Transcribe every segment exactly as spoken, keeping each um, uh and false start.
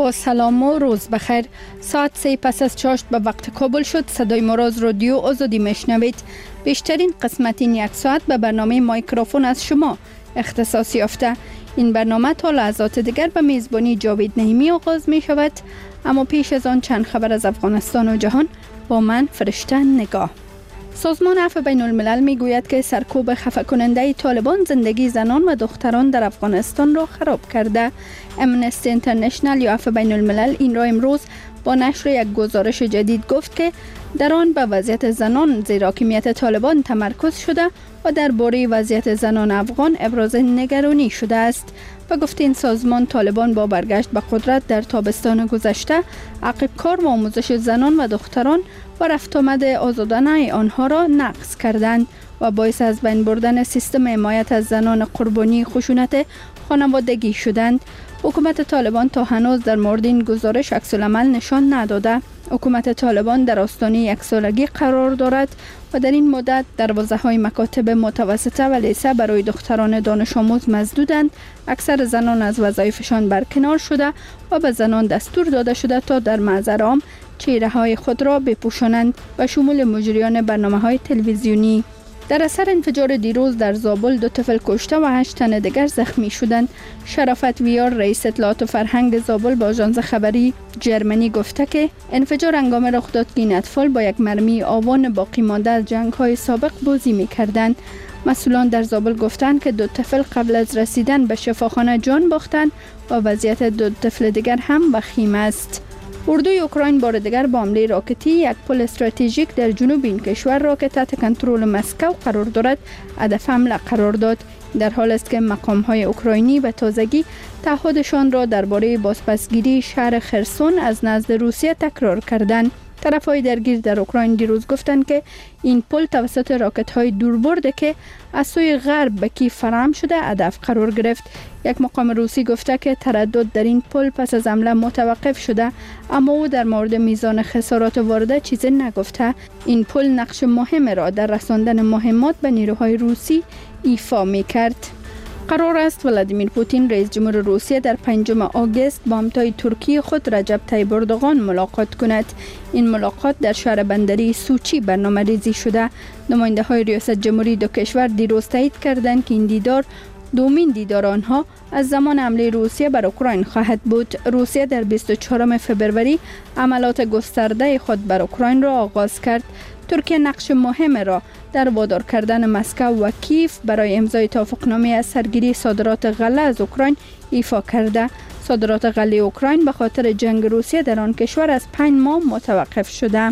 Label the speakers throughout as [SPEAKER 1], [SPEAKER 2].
[SPEAKER 1] با سلام و روز بخیر. ساعت سه پس از چاشت به وقت کابل شد. صدای ما را از رادیو آزادی میشنوید. بیشترین قسمت این یک ساعت به برنامه مایکروفون از شما اختصاص یافته. این برنامه تا لحظات دیگر به میزبانی جاوید نعیمی آغاز می شود. اما پیش از آن چند خبر از افغانستان و جهان با من فرشته نگاه. سازمان عفو بین الملل می گوید که سرکوب خفه کننده طالبان زندگی زنان و دختران در افغانستان را خراب کرده. امنستی اینترنشنل یا عفو بین الملل این را امروز با نشر یک گزارش جدید گفت که در آن به وضعیت زنان زیر حاکمیت طالبان تمرکز شده و درباره وضعیت زنان افغان ابراز نگرانی شده است. و گفت این سازمان طالبان با برگشت به قدرت در تابستان گذشته عقب کار و آموزش زنان و دختران و رفت آمد آزادانه آنها را نقض کردند و باعث از بین بردن سیستم حمایت از زنان قربانی خشونت خانوادگی شدند. حکومت طالبان تا هنوز در مورد این گزارش عکس‌العمل نشان نداده. حکومت طالبان در آستانه یک سالگی قرار دارد و در این مدت دروازه‌های مکاتب متوسطه و لیسه برای دختران دانش آموز مسدودند. اکثر زنان از وظایفشان برکنار شده و به زنان دستور داده شده تا در محضر عام چهره‌های خود را بپوشانند و شمول مجریان برنامه‌های تلویزیونی. در اثر انفجار دیروز در زابل دو طفل کشته و هشت تن دیگر زخمی شدند. شرافت ویار رئیس اطلاعات و فرهنگ زابل با آژانس خبری جرمنی گفته که انفجار هنگام رخ داد که این اطفال با یک مرمی آوان باقی مانده از جنگ‌های سابق بازی می‌کردند. مسئولان در زابل گفتند که دو طفل قبل از رسیدن به شفاخانه جان باختند و وضعیت دو طفل دیگر هم وخیم است. اردوی اوکراین بار دیگر با حمله راکتی یک پل استراتژیک در جنوب این کشور را که تحت کنترل مسکو قرار دارد هدف حمله قرار داد. در حال است که مقام‌های اوکراینی به تازگی تعهدشان را درباره بازپسگیری شهر خرسون از نزد روسیه تکرار کردند. طرف‌های درگیر در اوکراین دیروز گفتند که این پل توسط راکت‌های دوربرد که از سوی غرب به کیف فراهم شده هدف قرار گرفت. یک مقام روسی گفته که تردد در این پل پس از حمله متوقف شده، اما او در مورد میزان خسارات وارده چیزی نگفته. این پل نقش مهم را در رساندن مهمات به نیروهای روسی ایفا می‌کرد. قرار است ولادیمیر پوتین رئیس جمهور روسیه در پنجم آگوست با همتای ترکی خود رجب طیب اردوغان ملاقات کند. این ملاقات در شهر بندری سوچی برنامه ریزی شده. نماینده های ریاست جمهوری دو کشور دیروز تایید کردند که این دیدار دومین دیدار آنها از زمان حمله روسیه بر اوکراین خواهد بود. روسیه در بیست و چهارم فوریه عملات گسترده خود بر اوکراین را آغاز کرد. ترکیه نقش مهم را در وادار کردن مسکو و کیف برای امضای توافقنامه از سرگیری صادرات غله از اوکراین ایفا کرده. صادرات غله اوکراین به خاطر جنگ روسیه در آن کشور از پنج ماه متوقف شده.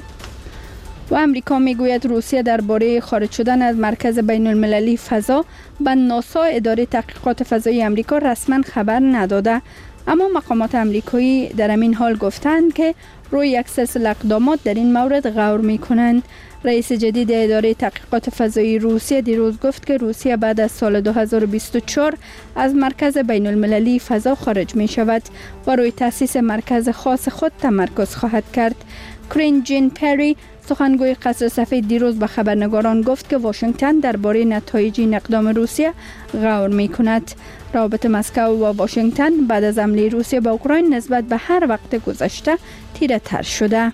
[SPEAKER 1] و امریکا میگوید روسیه درباره خارج شدن از مرکز بین المللی فضا به ناسا اداره تحقیقات فضایی امریکا رسما خبر نداده. اما مقامات امریکایی در همین حال گفتند که روی یک سلسله اقدامات در این مورد غور می کنند. رئیس جدید اداره تحقیقات فضایی روسیه دیروز گفت که روسیه بعد از سال دو هزار و بیست و چهار از مرکز بین المللی فضا خارج می شود و روی تأسیس مرکز خاص خود تمرکز خواهد کرد. کرین جین پری سخنگوی قصر سفید دیروز به خبرنگاران گفت که واشنگتن درباره نتایج این اقدام روسیه غور می کند. روابط مسکو و واشنگتن بعد از حمله روسیه به اوکراین نسبت به هر وقت گذشته تیره تر شده.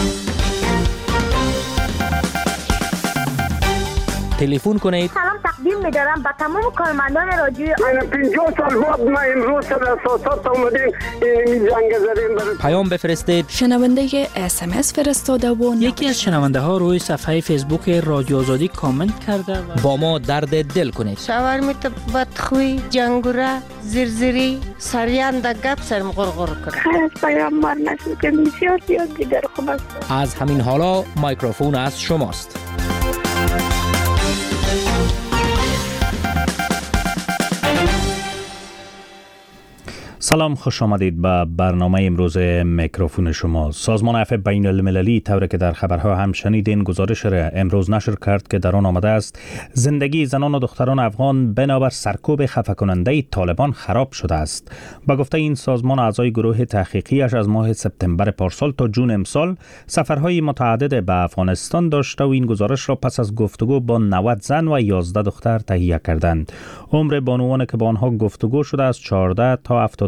[SPEAKER 2] تلفن کنید.
[SPEAKER 3] سلام تقدیم می‌دارم به تمام کارمندان رادیو.
[SPEAKER 4] من پنجاه سال بعد ما امروز سر اساسات اومدیم این جنگ زدیم.
[SPEAKER 2] پیام بفرستید.
[SPEAKER 5] شنونده اس ام اس فرستاده و
[SPEAKER 6] یکی از شنونده ها روی صفحه فیسبوک رادیو آزادی کامنت کرده و
[SPEAKER 2] با ما درد دل کنید.
[SPEAKER 7] شاورمیت بدخوی جنگوره زرزری سریان د گپ سرم غرغر کنه.
[SPEAKER 8] خیر پیام مار نشد که بسیار زیاد دیگر خوب است.
[SPEAKER 2] از همین حالا مایکروفون از شماست.
[SPEAKER 9] سلام، خوش آمدید به برنامه امروز میکروفون شما. سازمان عفو بین المللی طوری که در خبرها هم شنیدین گزارش را امروز نشر کرد که در آن آمده است زندگی زنان و دختران افغان بنابر سرکوب خفه کننده طالبان خراب شده است. با گفته این سازمان اعضای گروه تحقیقیش از ماه سپتامبر پارسال تا جون امسال سفرهای متعدد به افغانستان داشته و این گزارش را پس از گفتگو با نود زن و یازده دختر تهیه کردند. عمر بانوان که با آنها گفتگو شده از چهارده تا هفتاد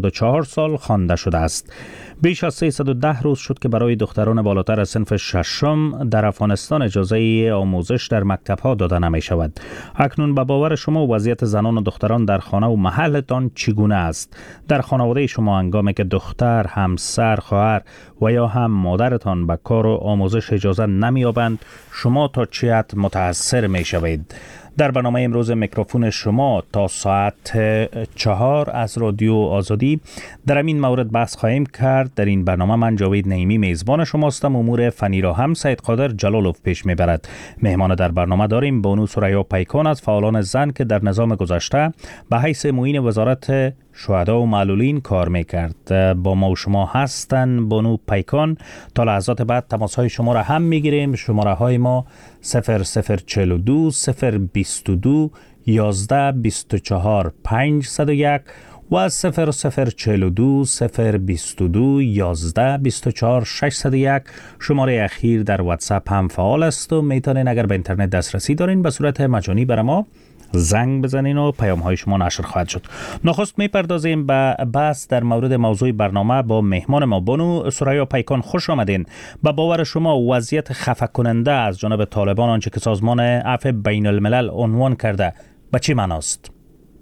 [SPEAKER 9] و چهار سال خوانده شده است. بیش از سیصد و ده روز شد که برای دختران بالاتر از صنف ششم در افغانستان اجازه آموزش در مکتب‌ها داده نمی شود. اکنون به باور شما وضعیت زنان و دختران در خانه و محلتان چگونه است؟ در خانواده شما هنگامی که دختر، همسر، خواهر و یا هم مادرتان به کار و آموزش اجازه نمی‌یابند، شما تا چه حد متاثر می‌شوید؟ در برنامه امروز میکروفون شما تا ساعت چهار از رادیو آزادی در این مورد بحث خواهیم کرد. در این برنامه من جاوید نعیمی میزبان شماستم. امور فنی را هم سید قادر جلالوف پیش میبرد. مهمان در برنامه داریم بانو سریا پیکان از فعالان زن که در نظام گذشته به حیث معین وزارت شهدا و معلولین کار میکرد. با ما و شما هستن بانو پیکان. تا لحظات بعد تماس های شما را هم میگیریم. شماره های ما صفر صفر چهل و دو صفر بیست و دو یازده بیست و چهار پنجصد و یک و صفر صفر چهل و دو صفر بیست و دو یازده بیست و چهار ششصد و یک. شماره اخیر در واتساپ هم فعال است و میتونین اگر به اینترنت دسترسی دارین به صورت مجانی برای ما زنگ بزنین و پیام های شما نشر خواهد شد. نخست میپردازیم به بحث در مورد موضوع برنامه با مهمان ما بانو سریا پیکان. خوش آمدین. به باور شما وضعیت خفه کننده از جانب طالبان آنچه که سازمان عفو بین الملل عنوان کرده به چی معناست؟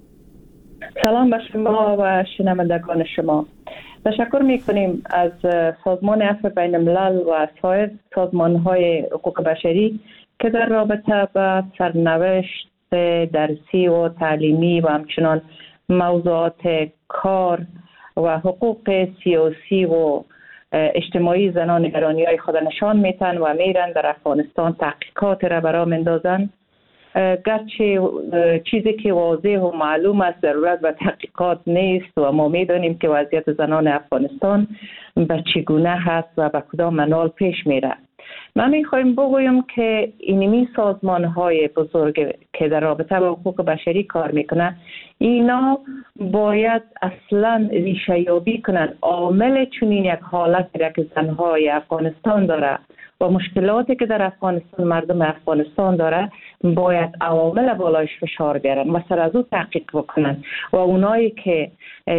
[SPEAKER 10] سلام به شما و شنوندگان شما. تشکر میکنیم از سازمان عفو بین الملل و سایر سازمان های حقوق بشری که در رابطه با سرنوشت درسی و تعلیمی و همچنان موضوعات کار و حقوق سیاسی و اجتماعی زنان ایرانی های خود نشان میتن و میرن در افغانستان تحقیقات را برا مندازن. گرچه چیزی که واضح و معلوم است ضرورت به تحقیقات نیست و ما میدانیم که وضعیت زنان افغانستان به چگونه هست و به کدام منوال پیش میره. من میخوایم بگویم که اینمی سازمان های بزرگ که در رابطه با حقوق بشری کار میکنن اینا باید اصلا ریشه یابی کنن عامل چنین یک حالتی را که زنهای افغانستان داره و مشکلاتی که در افغانستان مردم افغانستان داره باید عوامل بالایش فشار بیارن و سر از او تحقیق بکنن و اونایی که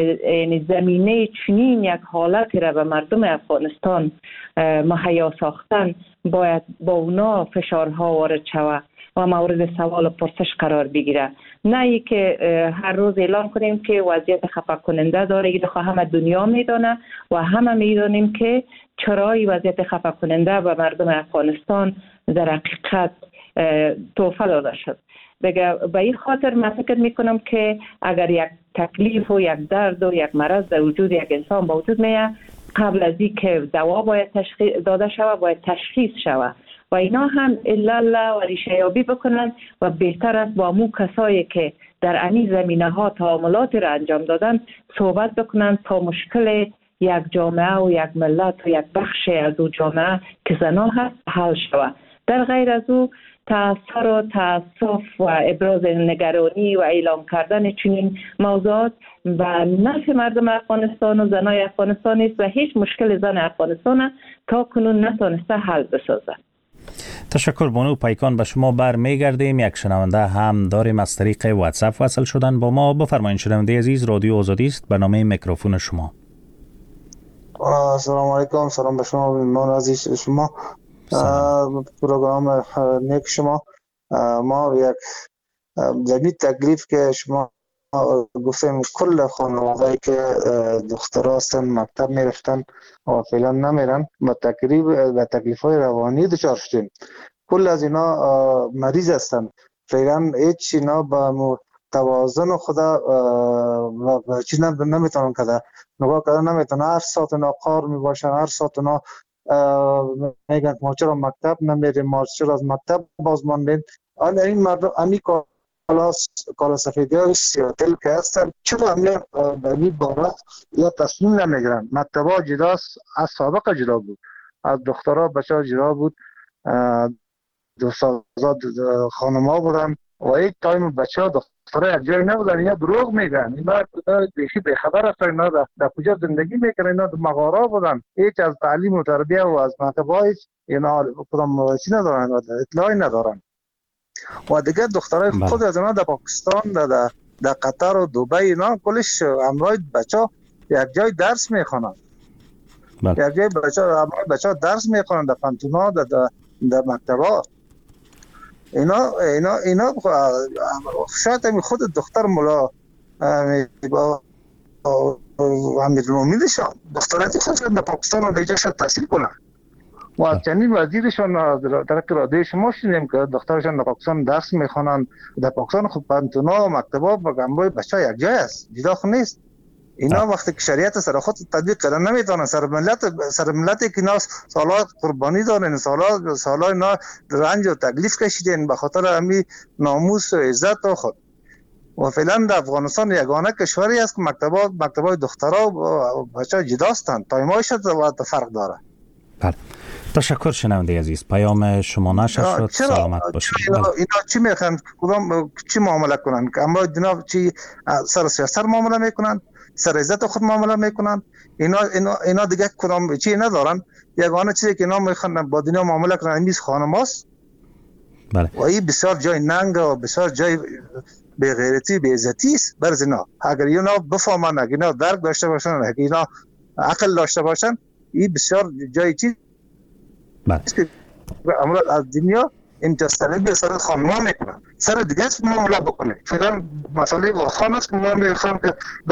[SPEAKER 10] زمینه چنین یک حالتی را به مردم افغانستان مهیا ساختن باید با اونا فشارها وارد شود و مورد سوال و پرسش قرار بگیره. نه ای که هر روز اعلام کنیم که وضعیت خفه کننده داره. این دخواه همه دنیا میدانه و همه میدانیم که چرا این وضعیت خفه کننده به مردم افغانستان در حقیقت توفه داده شد. دیگه به این خاطر من فکر میکنم که اگر یک تکلیف و یک درد و یک مرض در وجود یک انسان با وجود میاد قبل از این که دوا باید تشخیص داده شود باید تشخیص شود و اینا هم الا و ریشه یابی بکنن و بهتر است با مو کسایی که در این زمینه ها تعاملات را انجام دادن صحبت بکنن تا مشکل یک جامعه و یک ملت و یک بخش از او جامعه که زنان هست حل شود. در غیر از او تأثیر و تأسف و ابراز نگرانی و اعلام کردن چنین موضوعات و نفع مردم افغانستان و زنای افغانستان است و هیچ مشکل زن افغانستان تا کنون نتونسته حل بسازه.
[SPEAKER 9] تشکر بانو پیکان. به شما بر میگردیم. یک شنونده هم داریم از طریق واتساپ وصل شدن با ما. بفرمایید شنونده عزیز، رادیو آزادی است، برنامه میکروفون شما.
[SPEAKER 11] سلام علیکم. سلام به شما مهمان عزیز شما. پروگرام نیک شما. ما یک جدید تکلیف که شما گفتیم کل خانواده‌ای که دخترها هستن مکتب میرفتن و فعلا نمیرن با تکلیف و تکلیف‌های روانی دچار شدیم. کل از اینا مریض هستن. فعلا هیچ اینا با توازن خدا و چیز نمیتونن کده نگاه کردن نمیتونن. هر ساعت اینا کار میباشن، هر ساعت اینا میگن ما چرا مکتب نمیریم، ما چرا از مکتب باز ماندیم. آن این مردم امی کلاس کالا سفیدی های سیاتل که هستن چرا امی بمی بارا یا تصمیم نمیگرن. مکتب ها جداست، از سابق جدا بود، از دخترها بچه ها جدا بود، دوستازاد خانم ها بودن و این تایم بچه ها دخترها یک جایی نبودن. اینا دروغ میگن، اینا بیشی بخبر هستن، اینا در کجا زندگی میکنن، اینا در مغارا بودن، هیچ از تعلیم و تربیه و از مکتب های اینا کدام چی ندارن، اطلاعی ندارن. و دیگه دخترای خود از اینا در پاکستان، در در قطر و دبی اینا کلش امرای بچه ها یک جای درس میخوانند. یک جای بچه بچه درس میخوانند در پانتونا، در در مکتبا. اینا اینا اینا شاید همین خود دختر مولا با امیرالمومنینشان دختراتی خودشان در پاکستان و دیگه شاید تحصیل کنن و چنین وزیرشان در اراده شما شنیدیم که دخترشان در پاکستان درس میخوانند. در پاکستان خود پانتونا و مکتبا و گنبای بچه یک جای است، جدا خود نیست. اینا وقتی که شریعت سر خود تطبیق کردن نمیتونن، سر ملت سر ملتی که اینا سالا قربانی دارن، سالا سالا اینا رنج و تکلیف کشیدن به خاطر همین ناموس و عزت و خود. و فعلا در افغانستان یگانه کشوری است که مکتبات مکتبای دخترها و بچه‌ها جداستند، تایمایش فرق داره.
[SPEAKER 9] بله. تشکر شنونده عزیز، پیام شما نشر شد. سلامت باشید.
[SPEAKER 11] اینا, اینا چی میخوان؟ کدام چی معامله کنن؟ اما جناب چی سر سیاست معامله میکنن؟ سر عزت خود معامله میکنن؟ اینا اینا اینا دیگه کدام چی ندارن؟ یگانه چیزی که اینا میخوان با دنیا معامله کنن میز خانماست.
[SPEAKER 9] بله.
[SPEAKER 11] و این بسیار جای ننگ و بسیار جای به غیرتی به عزتی است بر اینا. اگر اینا بفهمن، اگر اینا درک داشته باشن، اگر اینا عقل داشته باشن، این بسیار جای چی.
[SPEAKER 9] بله.
[SPEAKER 11] امروز از دنیا انتظاری به سر خانمان میکنن، سر دیگه است معامله بکنه. فعلا مسئله با خان است که ما میخوام که در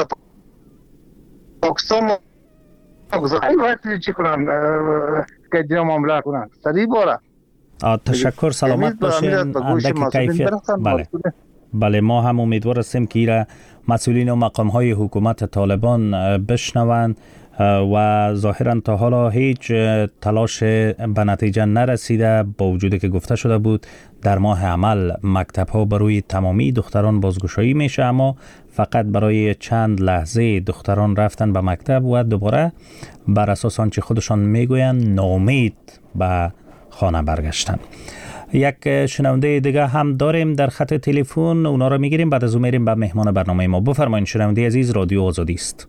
[SPEAKER 11] پاکستان این وقتی چی کنن که دیگه معامله کنن سریع باره.
[SPEAKER 9] تشکر، سلامت باشین. اندک کیفیت. بله. بله، ما هم امیدوار هستیم که ایره مسئولین و مقام های حکومت طالبان بشنوند و ظاهرا تا حالا هیچ تلاش به نتیجه نرسیده، با وجودی که گفته شده بود در ماه عمل مکتب ها بروی تمامی دختران بازگشایی میشه، اما فقط برای چند لحظه دختران رفتن به مکتب و دوباره بر اساس آنچه خودشان میگویند ناامید به خانه برگشتن. یک شنونده دیگه هم داریم در خط تلفن، اونا رو میگیریم، بعد از اون میریم به مهمان برنامه ما. بفرمایید شنونده عزیز، رادیو آزادی است.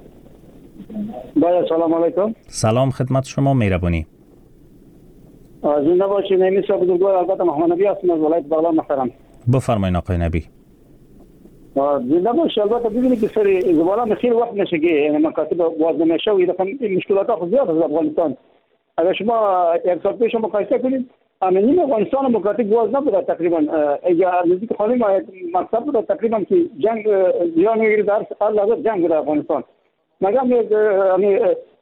[SPEAKER 12] بله، سلام علیکم.
[SPEAKER 9] سلام خدمت شما، مهربانی.
[SPEAKER 12] زنده باشید. نمی صاحب بزرگوار، البته محمد نبی هستم از ولایت بغلان محترم.
[SPEAKER 9] بفرمایید آقای نبی.
[SPEAKER 12] زنده باشید. البته ببینید که سری زباله خیلی وقت نشه که یعنی مکاتب باز نمیشه و این مشکلات ها زیاد از افغانستان. اگر شما یک سال پیش مقایسه کنید، امنیت افغانستان مکاتب باز نبود تقریبا. اگر نزدیک خالی مکتب بود تقریبا که جنگ ایران میگیره در هر لحظه جنگ بود افغانستان. مگر می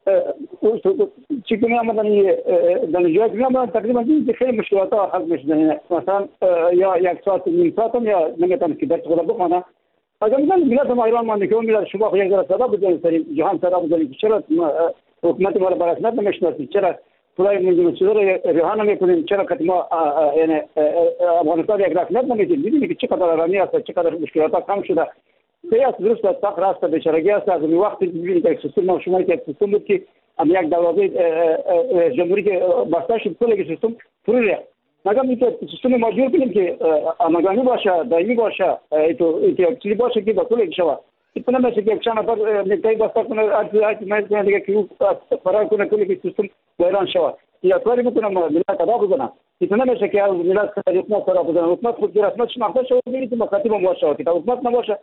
[SPEAKER 12] چی کنی آمدن دانشجویی کنی آمدن تقریبا خیلی مشکلات ها حل میشدن. مثلا یا یک ساعت نیم ساعت هم یا نمیتونم که درس خود بخوانم. اگر میگن ملت ما ایران مانده که اون ملت شما یک ذره صدا بزنید سری جهان صدا بزنید چرا حکومت ما را بر اساس نمیشناسید، چرا پولای ملی مسئول ریحان نمیکنیم، چرا که ما یعنی افغانستان یک رسمیت نمیدیم. میدونید که چقدر آرامی است، چقدر مشکلات ها کم شده. سیاس درست است، فقر است، بیچارگی است. از این وقت می‌بینید که سیستم شما که سیستم بود که هم یک دروازه جمهوری که بسته شد کل سیستم فرو ریخت. مگر میتونه سیستم ما جور کنیم که آمدانی باشه، دائمی باشه، تو چیزی باشه که با کل شود. اتنا میشه که چند نفر نکای بسته کنه، از از من دیگه که فرار کنه کل سیستم ویران شود. یا کاری میکنم ملت ادا بزنم. اتنا میشه که ملت حکومت ادا بزنم. حکومت خود رسمیت شناخته شود، ببینید که مکاتب باشه، که حکومت نباشه.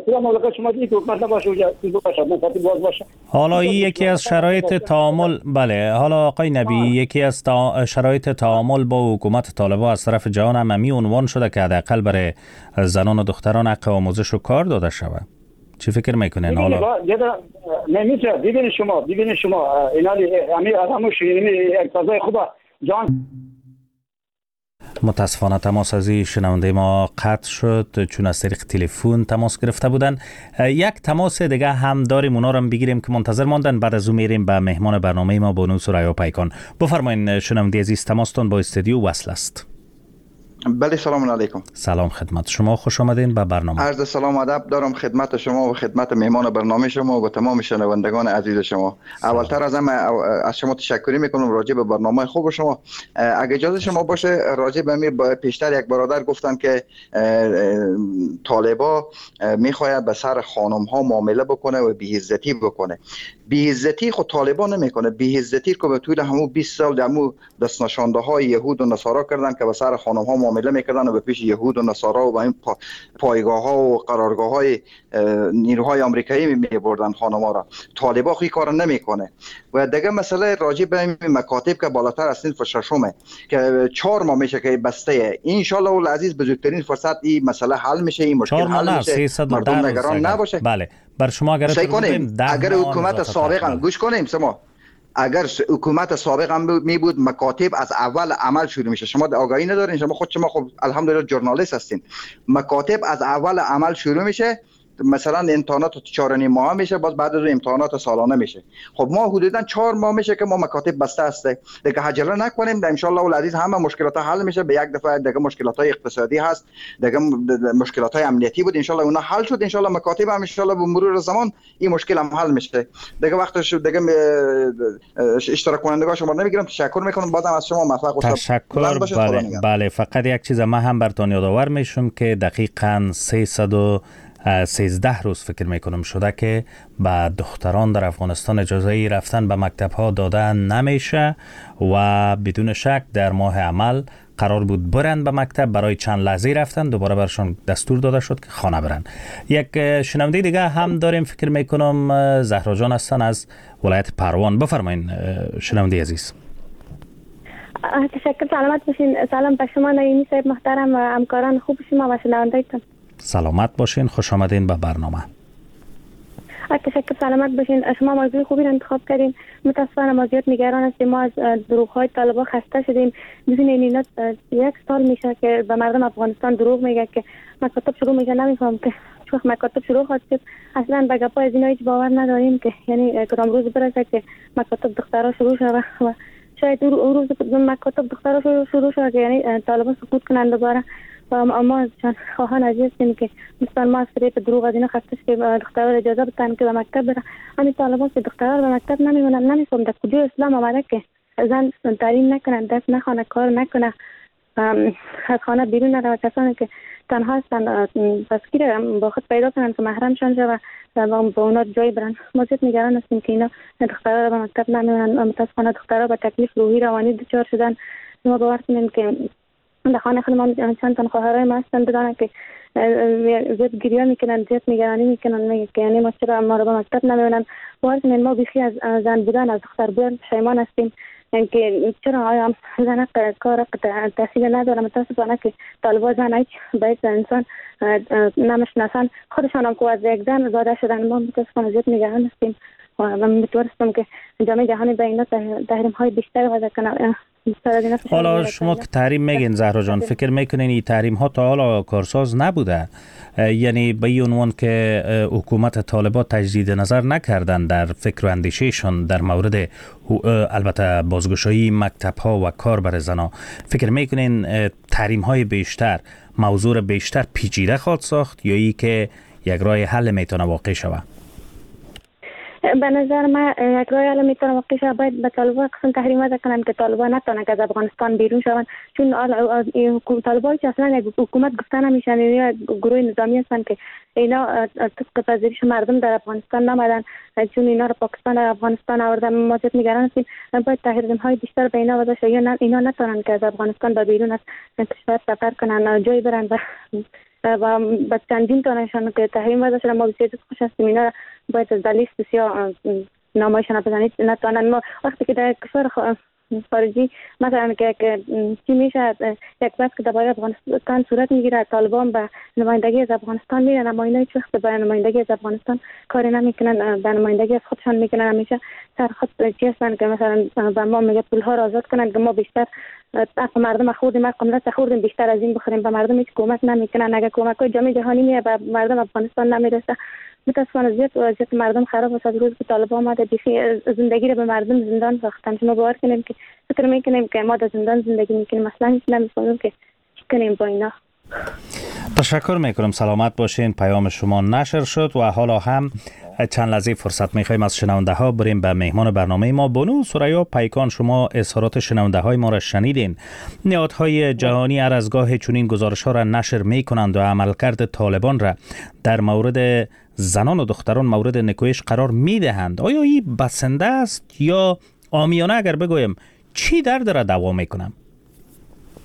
[SPEAKER 9] حالا این یکی از شرایط تعامل، بله، حالا آقای نبی یکی از تا... شرایط تعامل با حکومت طالبان از طرف جهان عمومی عنوان شده که حداقل برای زنان و دختران حق آموزش و کار داده شود. چی فکر میکنین حالا؟
[SPEAKER 12] نمیشه. ببینید شما ببینید شما اینا همین آدموش این اقتضای خدا جان.
[SPEAKER 9] متاسفانه تماس از شنونده ما قطع شد چون از طریق تلفن تماس گرفته بودن. یک تماس دیگه هم داریم، اونا رو هم بگیریم که منتظر ماندن، بعد از اون میریم به مهمان برنامه ما بونوس و ریا پیکان. بفرمایید شنونده عزیز، تماستون با استودیو وصل است.
[SPEAKER 13] بله، سلام علیکم.
[SPEAKER 9] سلام خدمت شما، خوش آمدین به برنامه.
[SPEAKER 13] عرض سلام و ادب دارم خدمت شما و خدمت مهمان برنامه شما و تمام شنوندگان عزیز شما. اولتر از همه از شما تشکر میکنم راجع به برنامه خوب شما. اگه اجازه شما باشه راجع به می پیشتر یک برادر گفتن که طالبا میخواید به سر خانم ها معامله بکنه و بی‌عزتی بکنه. بی‌عزتی خود طالبان نمیکنه. بی‌عزتی که به طول همون بیست سال دمو دست نشانده های یهود و نصارا کردن که به سر خانم ها حامله میکردن و به پیش یهود و نصارا و با این پا پایگاه ها و قرارگاه های نیروهای آمریکایی میبردن خانم‌ها را. طالبان این کار نمیکنه. و دیگه مسئله راجع به مکاتب که بالاتر از صنف ششمه که چهار ماه میشه که بسته، ان شاء الله العزیز به زودترین فرصت این مسئله حل میشه، این مشکل حل میشه، مردم نگران نباشه.
[SPEAKER 9] بله بر شما اگر
[SPEAKER 13] اگر حکومت سابق گوش کنیم شما اگر حکومت سابق هم می بود مکاتب از اول عمل شروع میشه. شما آگاهی ندارین؟ شما خود شما خب الحمدلله ژورنالیست هستین. مکاتب از اول عمل شروع میشه، مثلا امتحانات چهار و نیم ماه میشه، باز بعد از امتحانات سالانه میشه. خب ما حدودا چهار ماه میشه که ما مکاتب بسته است. دیگه عجله نکنیم، ان شاء الله العزیز همه مشکلات حل میشه به یک دفعه. دیگه مشکلات های اقتصادی هست، دیگه مشکلات های امنیتی بود، ان شاء الله اونا حل شد. ان شاء الله مکاتب هم ان شاء الله به مرور زمان این مشکل هم حل میشه. دیگه وقتش دیگه اشتراک کنندگان شما نمیگیرم. تشکر میکنم بازم از شما. موفق باشید.
[SPEAKER 9] تشکر. بله بله فقط یک چیز ما هم براتون یادآور میشم که دقیقاً سیصد و سیزده روز فکر میکنم شده که به دختران در افغانستان اجازه ای رفتن به مکتب ها داده نمیشه و بدون شک در ماه عمل قرار بود برند به مکتب، برای چند لحظه رفتن دوباره برشان دستور داده شد که خانه برن. یک شنونده دیگه هم داریم فکر میکنم زهرا جان هستن از ولایت پروان. بفرمایین شنونده عزیز.
[SPEAKER 14] تشکر. سلامت باشین. سلام به شما نعیمی صاحب محترم و همکاران خوب شما و شنونده‌تون. سلامت
[SPEAKER 9] باشین، خوش آمدین به برنامه.
[SPEAKER 14] تشکر. سلامت باشین. شما موضوع خوبی رو انتخاب کردین. متاسفانه ما زیاد نگران هستیم. ما از دروغ‌های طالبان خسته شدیم. ببینید اینا یک سال میشه که به مردم افغانستان دروغ میگه که مکاتب شروع میشه. نمیفهم که چون مکاتب شروع خواهد شد. اصلا به گپای از اینا هیچ باور نداریم که یعنی کدام روز برسه که مکاتب دخترها شروع شه و شاید اون روز مکاتب دخترها شروع شه که یعنی طالبان سقوط کنند دوباره. و اما چون خواهان عزیز هستیم که مثلا ما از فریب دروغ از اینا خسته که دخترها اجازه بدن که به مکتب بره. همین طالبان که دخترها به مکتب نمیمونن. نمیفهم در کجا اسلام آمده که زن تعلیم نکنن، دست نخوانه، کار نکنه، از خانه بیرون نره. کسانی که تنها هستن تذکیر با خود پیدا کنن که محرمشان شه و با اونا جای برن. ما زیاد نگران هستیم که اینا دخترها به مکتب نمیمونن. متاسفانه دخترها با تکلیف روحی روانی دچار شدن. ما باور کنیم که در خانه خود ما چند تن خواهرای ما هستن بدانن که زیاد گریه میکنن، زیاد نگرانی میکنن، میگه که یعنی ما چرا ما رو به مکتب نمیونن. باور کنین ما بیخی از زن بودن، از دختر بودن پشیمان هستیم که چرا آیا زن کار تحصیل نداره. متاسفانه که طالبان زن هیچ باید انسان نمیشناسن. خودشان هم که از یک زن زاده شدن. ما متاسفانه زیاد نگران هستیم و میتوانستم که جامعه جهانی به اینا تحریم های بیشتر وضع کنه.
[SPEAKER 9] حالا شما که تحریم میگین زهرا جان، فکر میکنین این تحریم ها تا حالا کارساز نبوده؟ یعنی به این عنوان که حکومت طالبان تجدید نظر نکردن در فکر و اندیشهشون در مورد البته بازگشایی مکتب ها و کار بر زنا، فکر میکنین تحریم های بیشتر موضوع بیشتر پیچیده خواهد ساخت یا ای که یک راه حل میتونه واقع شود؟
[SPEAKER 14] به نظر من یک راه حل میتونه واقع شود. باید به طالبان قسم تحریم وضع کنن که طالبان نتونن از افغانستان بیرون شوند. چون طالبان که اصلا یک حکومت گفتن نمیشن، یا گروه نظامی هستن که اینا طبق پذیرش مردم در افغانستان نمدن، چون اینا رو پاکستان در افغانستان آوردن. ما زیاد نگران هستیم. باید تحریم های بیشتر به اینا وضع شه یا اینا نتونن که از افغانستان به بیرون از کشور سفر کنن، جای برن و با چندین تانشان که تحریم وضع شده. ما بسیار خوش هستیم. اینا باید از دلیست بسیار نامایشان بزنید نتوانند. ما وقتی که در کشور خارجی مثلا که چی میشه یک بحث که درباره افغانستان صورت میگیره، طالبان به نمایندگی از افغانستان میرن اما اینا هیچ وقت به نمایندگی از افغانستان کاری نمیکنن، به نمایندگی از خودشان میکنن. همیشه سر خود چی هستن که مثلا به ما میگه پول ها را آزاد کنن که ما بیشتر حق مردم خوردیم، حق ملت خوردیم، بیشتر از این بخوریم. به مردم هیچ کمک نمیکنن. اگر کمک های جامعه جهانی میه به مردم افغانستان نمیرسه. متاسفانه زیاد وضعیت مردم خراب است. از روز که طالبان آمده بیخی زندگی رو به مردم زندان ساختن. شما باور کنیم که فکر میکنیم که ما در زندان زندگی میکنیم، اصلا هیچ نمیفهمیم که چی کنیم با اینا.
[SPEAKER 9] تشکر میکنم. سلامت باشین. پیام شما نشر شد و حالا هم چند لحظه فرصت میخوایم از شنونده ها بریم به مهمان برنامه ما. بانو ثریا پیکان، شما اظهارات شنونده های ما را شنیدین. نهادهای جهانی هر از گاه چنین گزارش ها را نشر میکنند و عملکرد طالبان را در مورد زنان و دختران مورد نکوهش قرار میدهند. آیا این بسنده است یا عامیانه اگر بگویم چی درد را دوا میکنم؟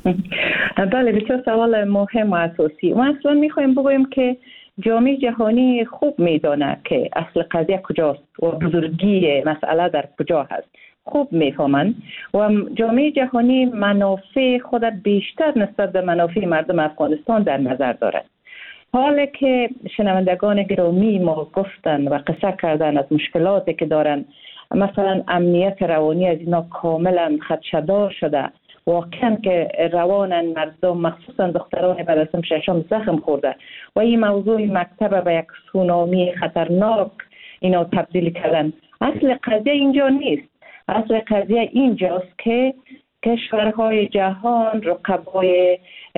[SPEAKER 10] بله، بسیار سوال مهم و اساسی. ما اصلا میخوایم بگویم که جامعه جهانی خوب میدانه که اصل قضیه کجاست و بزرگی مسئله در کجا هست. خوب میفهمن و جامعه جهانی منافع خود بیشتر نسبت به منافع مردم افغانستان در نظر دارد. حالا که شنوندگان گرامی ما گفتن و قصه کردن از مشکلاتی که دارن، مثلا امنیت روانی از اینا کاملا خدشه‌دار شده، واقعا که روانن مردم مخصوصا دختران بعد از ششم زخم خورده و این موضوع مکتب به یک سونامی خطرناک اینا تبدیل کردن. اصل قضیه اینجا نیست. اصل قضیه اینجاست که کشورهای جهان، رقبای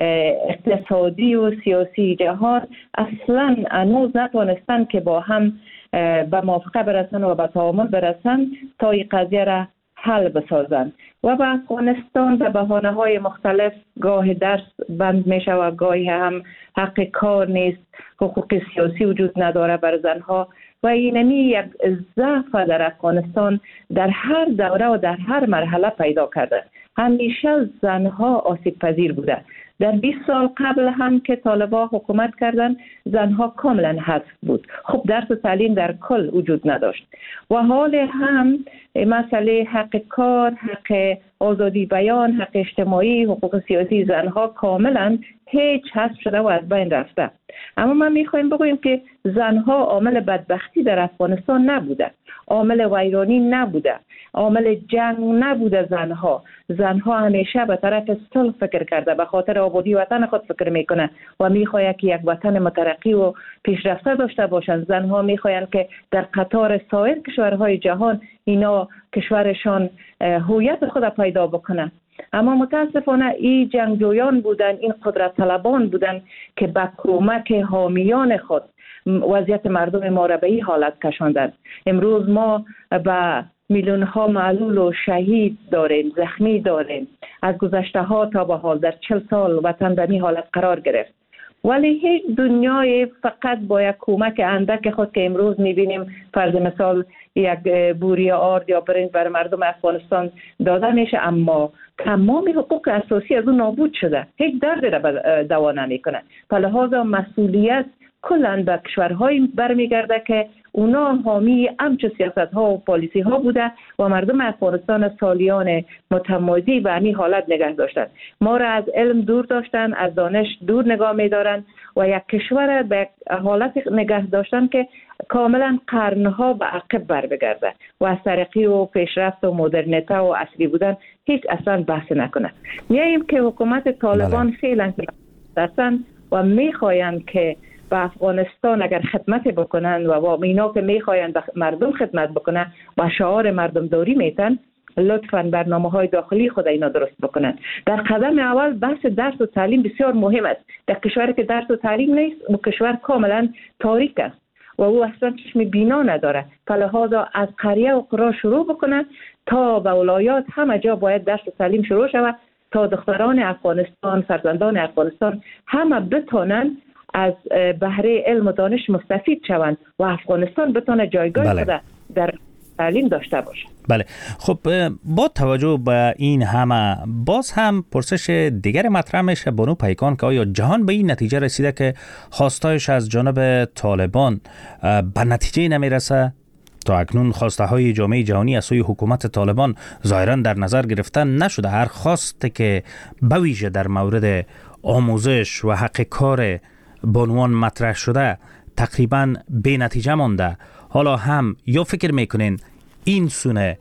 [SPEAKER 10] اقتصادی و سیاسی جهان اصلا هنوز نتونستن که با هم به موافقه برسن و به تعامل برسن تا این قضیه را حل بسازن و به افغانستان به بهانه‌های مختلف گاه درس بند میشه و گاهی هم حق کار نیست، حقوق سیاسی وجود نداره بر زنها و اینمی یک ضعف در افغانستان در هر دوره و در هر مرحله پیدا کرده. همیشه زنها آسیب پذیر بوده. در بیست سال قبل هم که طالبان حکومت کردن زنها کاملا حذف بود. خب درس و تعلیم در کل وجود نداشت و حال هم مسئله حق کار، حق آزادی بیان، حق اجتماعی، حقوق سیاسی زنها کاملا هیچ حذف شده و از بین رفته. اما ما میخوایم بگوییم که زنها عامل بدبختی در افغانستان نبوده، عامل ویرانی نبوده، عامل جنگ نبوده. زنها زنها همیشه به طرف صلح فکر کرده، به خاطر آبادی وطن خود فکر میکنه و میخواهد که یک وطن مترقی و پیشرفته داشته باشند. زنها میخواهند که در قطار سایر کشورهای جهان اینا کشورشان هویت خود پیدا بکنه. اما متاسفانه این جنگجویان بودن، این قدرت طلبان بودن که با کمک حامیان خود وضعیت مردم ما را به این حالت کشاندند. امروز ما با میلیون ها معلول و شهید داریم، زخمی داریم. از گذشته ها تا به حال در چل سال وطن در این حالت قرار گرفت. ولی هیچ دنیای فقط با یک کمک اندک خود که امروز میبینیم، فرض مثال یک بوری آرد یا برنج بر مردم افغانستان داده میشه، اما تمام حقوق اساسی از اون نابود شده. هیچ دردی را دوا نمیکنه. به لحاظ مسئولیت کلا به کشورهایی برمیگرده که اونا حامی همچه سیاست ها و پالیسی ها بوده و مردم افغانستان سالیان متمادی به همین حالت نگه داشتن. ما را از علم دور داشتن، از دانش دور نگاه میدارن و یک کشور به حالت نگه داشتن که کاملا قرنها به عقب بر بگرده و از ترقی و پیشرفت و مدرنیته و اصلی بودن هیچ اصلا بحث نکنه. میاییم که حکومت طالبان فعلا دستن و میخواین که به افغانستان اگر خدمت بکنن و با اینا که میخواین به مردم خدمت بکنن و شعار مردم داری میتن، لطفاً برنامه های داخلی خود اینا درست بکنن. در قدم اول بحث درس و تعلیم بسیار مهم است. در کشوری که درس و تعلیم نیست، اون کشور کاملا تاریک است و او اصلا چشم بینا نداره. فلهذا از قریه و قرا شروع بکنن تا به ولایات، همه جا باید درس و تعلیم شروع شود تا دختران افغانستان، فرزندان افغانستان همه بتونن از بهره علم و دانش مستفید شوند و افغانستان بتونه جایگاه
[SPEAKER 9] بله.
[SPEAKER 10] خود در تعلیم داشته باشه.
[SPEAKER 9] بله، خب با توجه به این همه باز هم پرسش دیگر مطرح میشه بانو پیکان که آیا جهان به این نتیجه رسیده که خواستایش از جانب طالبان به نتیجه نمیرسه؟ تا اکنون خواسته های جامعه جهانی از سوی حکومت طالبان ظاهرا در نظر گرفتن نشده. هر خواسته که به ویژه در مورد آموزش و حق کار بانوان مطرح شده تقریبا بی نتیجه مانده. حالا هم یا فکر میکنین این سونه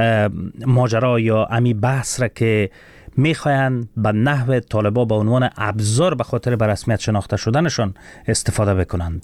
[SPEAKER 9] ماجرا یا امی بحث را که میخواین به نحو طالبا به عنوان ابزار به خاطر به رسمیت شناخته شدنشان استفاده بکنند؟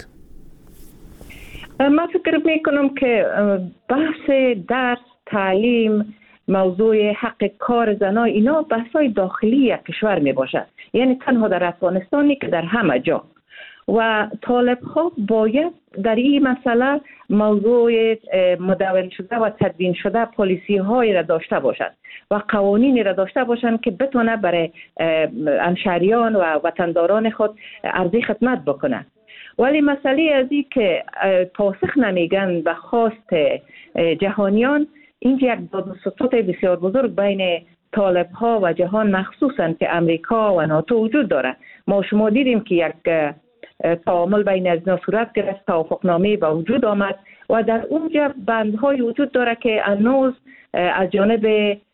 [SPEAKER 10] من فکر میکنم که بحث درس، تعلیم، موضوع حق کار زنان، اینا بحثای داخلی یک کشور می باشه. یعنی تنها در افغانستانی که در همه جا. و طالب ها باید در این مسئله موضوع مدون شده و تدوین شده پالیسی هایی را داشته باشند و قوانینی را داشته باشند که بتونه برای همشهریان و وطنداران خود عرضی خدمت بکنه. ولی مسئله از این که پاسخ نمیگن به خواست جهانیان، اینجا یک داد و ستد بسیار بزرگ بین طالب ها و جهان مخصوصا که امریکا و ناتو وجود داره. ما شما دیدیم که یک تعامل بین از اینا صورت گرفت، توافقنامه به وجود آمد و در اونجا بندهای وجود داره که هنوز از جانب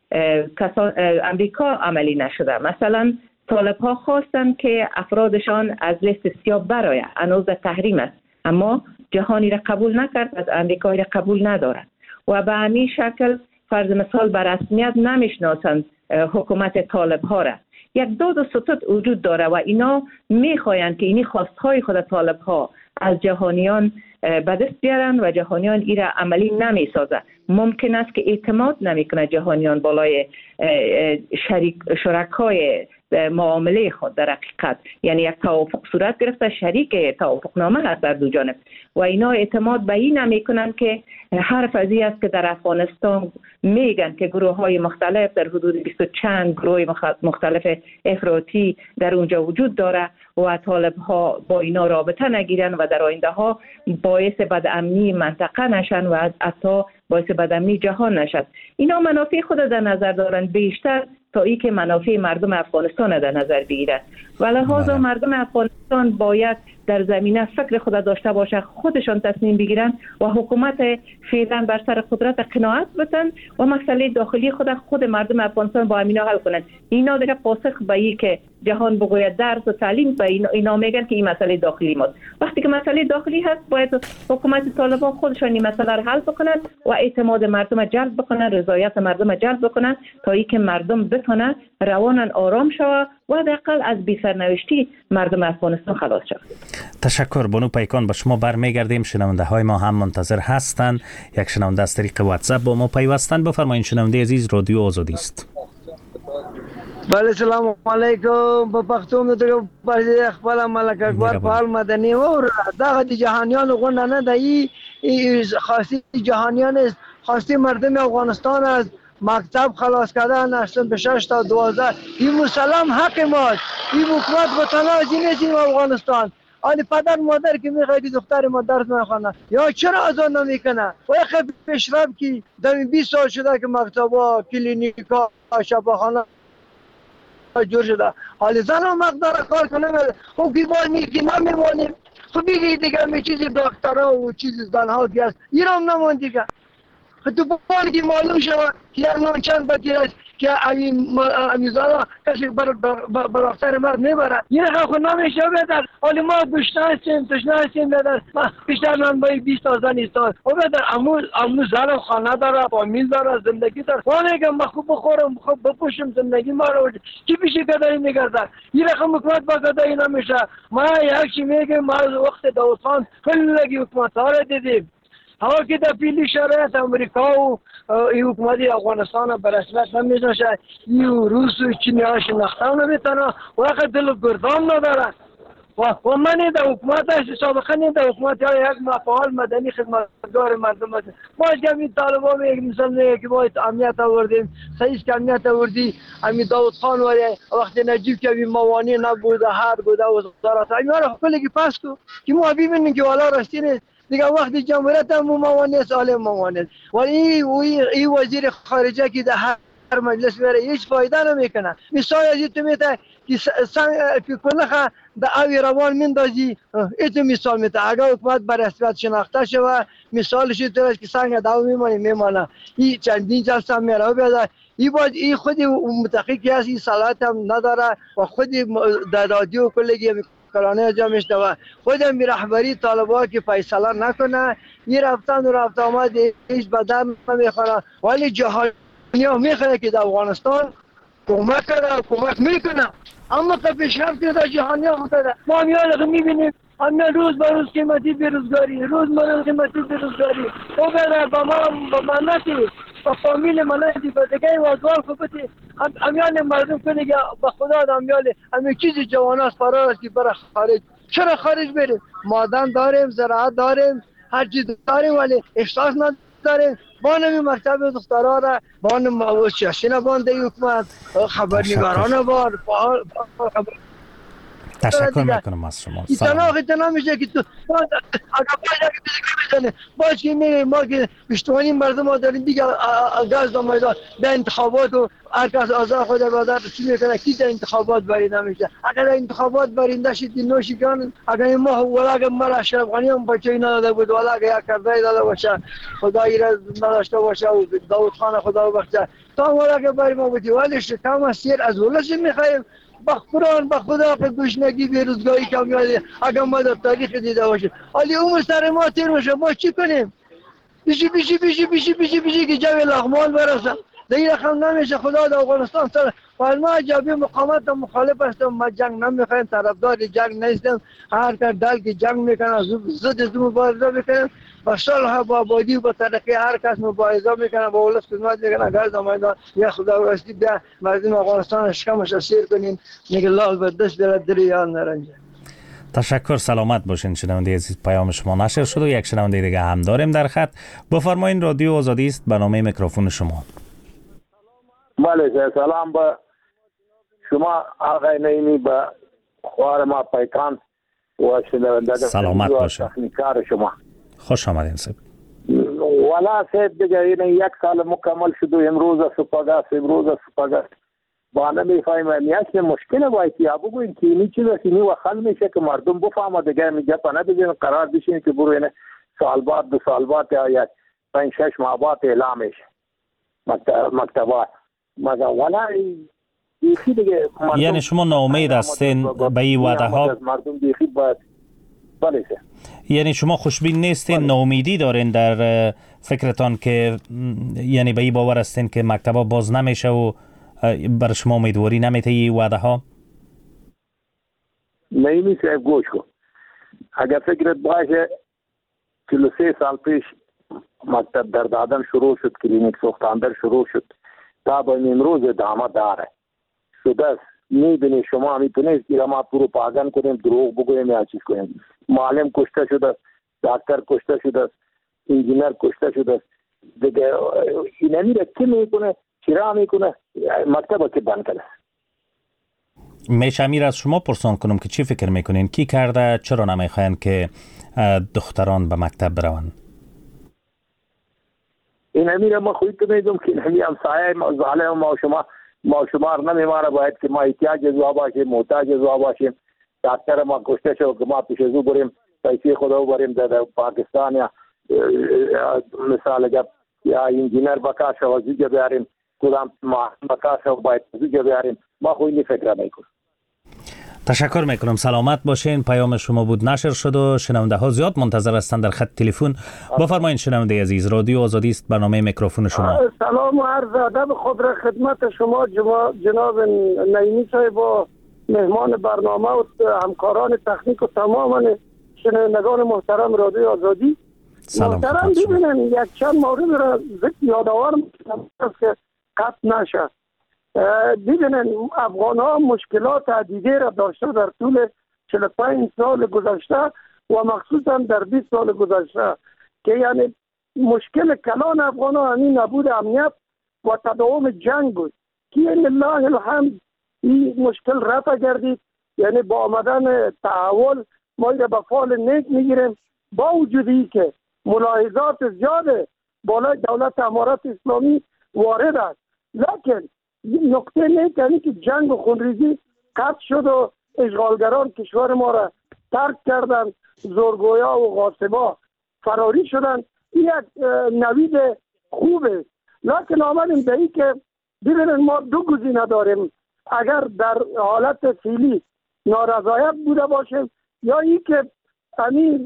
[SPEAKER 10] امریکا عملی نشده. مثلا طالب ها خواستن که افرادشان از لیست سیاه برآید، هنوز در تحریم است، اما جهانی را قبول نکرد، از امریکایی را قبول ندارد و به همین شکل فرض مثال به رسمیت نمیشناسند حکومت طالب ها را. یک داد و ستد وجود داره و اینا میخواین که اینی خواستهای خود طالب ها از جهانیان به دست بیارن و جهانیان ای را عملی نمیسازه. ممکن است که اعتماد نمیکنه جهانیان بالای شریک شرکای معامله خود در حقیقت، یعنی یک توافق صورت گرفته، شریک توافق نامه هست در دو جانب و اینا اعتماد به این نمیکنن که حرف از این است که در افغانستان میگن که گروه های مختلف در حدود بیست و چند گروه مختلف افراطی در اونجا وجود داره و طالب ها با اینا رابطه نگیرن و در آینده ها باعث بدامنی منطقه نشن و حتی باعث بدامنی جهان نشد. اینا منافع خود در نظر دارن بیشتر تا ای که منافع مردم افغانستان در نظر بگیرد و لحاظا مردم افغانستان باید در زمینه فکر خود داشته باشه، خودشان تصمیم بگیرن و حکومت فعلا بر سر قدرت قناعت بتن و مسئله داخلی خود خود مردم افغانستان با همینا حل کنن. اینا دیگه پاسخ به این که جهان بگوید درس و تعلیم به اینا, اینا میگن که این مسئله داخلی ماست. وقتی که مسئله داخلی هست باید حکومت طالبان خودشان این مسئله رو حل بکنن و اعتماد مردم جلب بکنن، رضایت مردم جلب بکنن تا اینکه مردم بتونه روانن آرام شوه و حداقل از بی سرنوشتی مردم افغانستان خلاص شود.
[SPEAKER 9] تشکر بانو پیکان، به شما برمیگردیم. شنونده های ما هم منتظر هستند. یک شنونده از طریق واتساپ با ما پیوستن. بفرمایید شنونده عزیز، رادیو آزادی است.
[SPEAKER 15] بله سلام علیکم. په پښتو مې ته په خپل ملک اکبر فعال مدني اور دغه جهانیان غونډه نه دی، خاصی جهانیان خاصی مردم افغانستان از مکتب خلاص کردن اصلا به شش تا دوازده. این مسلم حق ماست، این حکومت به تنازی نیستیم افغانستان. آنی پدر مادر که میخوایی دختر ما درس نخونه یا چرا آزاد نمیکنه؟ و یک پیشرفت که در بیست سال شده که مکتبا، کلینیکا، شفاخانه جور شده، حالی زن و مقدار کار کنه. خب که باید میگی نمیمانیم، خب بگی دیگه می چیزی دکترها و چیزی زنها که هست ایران نمان دیگه. تو باید که معلوم شود که یک نام چند بطیر است که امیزالا کسی بر اختر مرد میبره. این خب خود نمیشه بدر، حالی ما دشنه هستیم دشنه هستیم بدر. ما بیشتر من باید بیست تا زن ایستاد و بدر امو زن خانه داره، فامیل داره، زندگی داره. ما میگم ما خوب بخورم، خوب بپوشم، زندگی ما رو کی پیشی گدایی میگرده. این رقم حکومت با گدایی نمیشه. ما یکی میگم ما وقت داود خان خیلی حکومت ها رو دیدیم، هوا که در پیلی شرایط امریکا و ای حکومت افغانستان به رسمیت نمیشناسه، ای روس و چینی ها شناخته نمیتونه و اخر دل گردان نداره. و من در حکومت هست سابقا این در حکومت های یک مفعال مدنی خدمتگار مردم هست. ما جمعی این طالبا میگه مثلا میگه که باید امنیت آوردیم، سعیس که امنیت آوردی امی داود خان ولی وقتی نجیب که امی موانی نبوده، هر بوده وزارت امی ها رو کلگی پس کو که ما ببینیم که والا راستی نیست دیگه. وقتی جمهوریت هم موانی سالم موانی است ولی ای وزیر خارجه که در هر مجلس بره هیچ فایده نمیکنه. مثال از تو میته که سنگ فکرنخه در آوی روان میندازی، ایتو مثال میته. اگر حکومت بر رسمیت شناخته شود مثالش تو است که سنگ داو میمانه میمانه این چندین جلسه میره بیاد. ای باید ای خودی متحقیقی هست، این صلاحیت هم نداره و خودی در رادیو کلگی کلانه جا میشته و خودم می رهبری طالبا که فیصله نکنه. این رفتن و رفت آمد هیچ بدن نمیخوره ولی جهانی ها میخوره که در افغانستان کمک کنه، کمک میکنه اما که پیشرفت در جهانی ها خودده. ما همیان میبینیم همیان روز به روز قیمتی بیروزگاری، روز به روز قیمتی بیروزگاری او بره با ما با منتی با فامیل منتی با دیگه وزوال خوبتی همیان مردم کنه که با خدا همیان همی چیزی جوان هست فرار است که برای خارج. چرا خارج بریم؟ مادن داریم، زراعت داریم، هر چیز داریم ولی احساس نداریم. بانمی مکتب دخترها را بانم چشین بانده حکومت خبرنگاران بار
[SPEAKER 9] تشکر میکنم از شما.
[SPEAKER 15] طلاق اتنا میشه که تو اگر باید که میزنه باید که میره ما که بیشترین مردم ها داریم دیگه گاز دامایدار به انتخابات و هر کس آزاد خود بازار چی میکنه کی در انتخابات برنده میشه. اگر انتخابات برنده شد نوشی کن اگر ما ولا اگر ما اشرف غنی هم بچه نداده بود ولا اگر یک کرده داده باشه خدایی را نداشته باشه و داود خان خدا بخشه تا ولا اگر برای ما بودی ولیش کم سیر از ولش میخوایم بخوران به خدا که گشنگی بیروزگاری کمیابی اگر ما در تاریخ دیده باشیم ولی عمر سر ما تیر میشه ما چی کنیم بیشی بیشی بیشی بیشی بیشی بیشی که جوی لغمان برسم دیگه رقم نمیشه خدا در افغانستان سر و ما جابی مقامت و مخالف هستم ما جنگ نمیخوایم طرفدار جنگ نیستم هر کار دل که جنگ میکنه زد از مبارزه میکنیم و صلح با آبادی و با ترقی هر کس مبارزه میکنه با اولاد خدمت میکنه گرد آمایدان یا خدا راستی ده مردم افغانستان شکمش اسیر کنین نگه لال به دست دارد دریان نرنجه.
[SPEAKER 9] تشکر سلامت باشین. شنونده عزیز پیام شما نشر شد و یک شنونده دیگه هم داریم در خط. بفرمایین رادیو آزادی است برنامه میکروفون شما.
[SPEAKER 16] بله سلام با شما آقای نعیمی با خوار ما پیکان و شنونده
[SPEAKER 9] سلامت باشین.
[SPEAKER 16] تکنیکار شما
[SPEAKER 9] خوش آمدین صاحب.
[SPEAKER 16] والا صاحب دیگه این یک سال مکمل شد و امروز سپاگاس امروز سپاگاس با نمیفهمم میاست مشکل باید یا بگوین که این چیزا که نی وخل میشه که مردم بفهمه دیگه میگه پناه بزنین قرار بشین که برو اینه سال بعد دو سال بعد یا پنج شش ماه بعد اعلام میشه مکتبات مگه والا
[SPEAKER 9] یعنی شما ناامید هستین به این وعده ها؟
[SPEAKER 16] مردم دیخی باید بله سه.
[SPEAKER 9] یعنی شما خوشبین نیستین، ناامیدی دارین در فکرتان که یعنی به این باور هستین که مکتبا باز نمیشه و بر شما امیدواری نمیته این وعده ها؟
[SPEAKER 16] نایمی صاحب گوش کن اگر فکرت باشه چهل و سه سال پیش مکتب در دادن شروع شد کلینیک سوختاندر شروع شد تا به امروز ادامه داره شده است. میدونی شما میتونید که ما پروپاگان کنیم دروغ بگویم یا چیز کنیم. معلم کشته شده دکتر کشته شده انجینر کشته شده دیگه این میره کی میکنه چرا میکنه مکتب که بند کنه.
[SPEAKER 9] میشه امیر از شما پرسان کنم که چی فکر میکنین کی کرده چرا نمیخواین که دختران به مکتب بروند؟
[SPEAKER 16] این امیر ما خودت میدونم که همین همسایه ما ظالم ما شما ما شمار نمیماره باید که ما احتیاج زوا باشیم محتاج زوا باشیم دکتر ما کشته شد که ما پیش ازو بریم پیسه خدا بریم در پاکستان یا مثال اگر یا انجینر بکار شو زوجه بیاریم کدام ما بکار شو باید زوجه بیاریم ما خود این فکر نمیکنم.
[SPEAKER 9] تشکر میکنم سلامت باشین. پیام شما بود نشر شد و شنونده ها زیاد منتظر هستن در خط تلفن. بفرمایید شنونده عزیز رادیو آزادی است برنامه میکروفون شما.
[SPEAKER 17] سلام و عرض ادب خود را خدمت شما جناب نعیمی صاحب و مهمان برنامه و همکاران تکنیک و تمام شنوندگان محترم رادیو آزادی. محترم ببینن یک چند مورد را یادآور میکنم که قطع نشه. دیدن افغان ها مشکلات عدیده را داشته در طول چهل و پنج سال گذشته و مخصوصا در بیست سال گذشته که یعنی مشکل کلان افغان ها همین نبود امنیت و تداوم جنگ بود که یعنی الله الحمد این مشکل رفع گردید. یعنی با آمدن تحول ما را به فال نیک میگیریم با وجودی که ملاحظات زیاده بالای دولت امارت اسلامی وارد است لیکن نقطه نیکنی که جنگ و خونریزی قطع شد و اشغالگران کشور ما را ترک کردن زورگویا و غاصبا فراری شدن این یک نوید خوبه. لیکن آمدیم به این که ببینید ما دو گزینه داریم اگر در حالت فعلی نارضایت بوده باشیم یا این که همین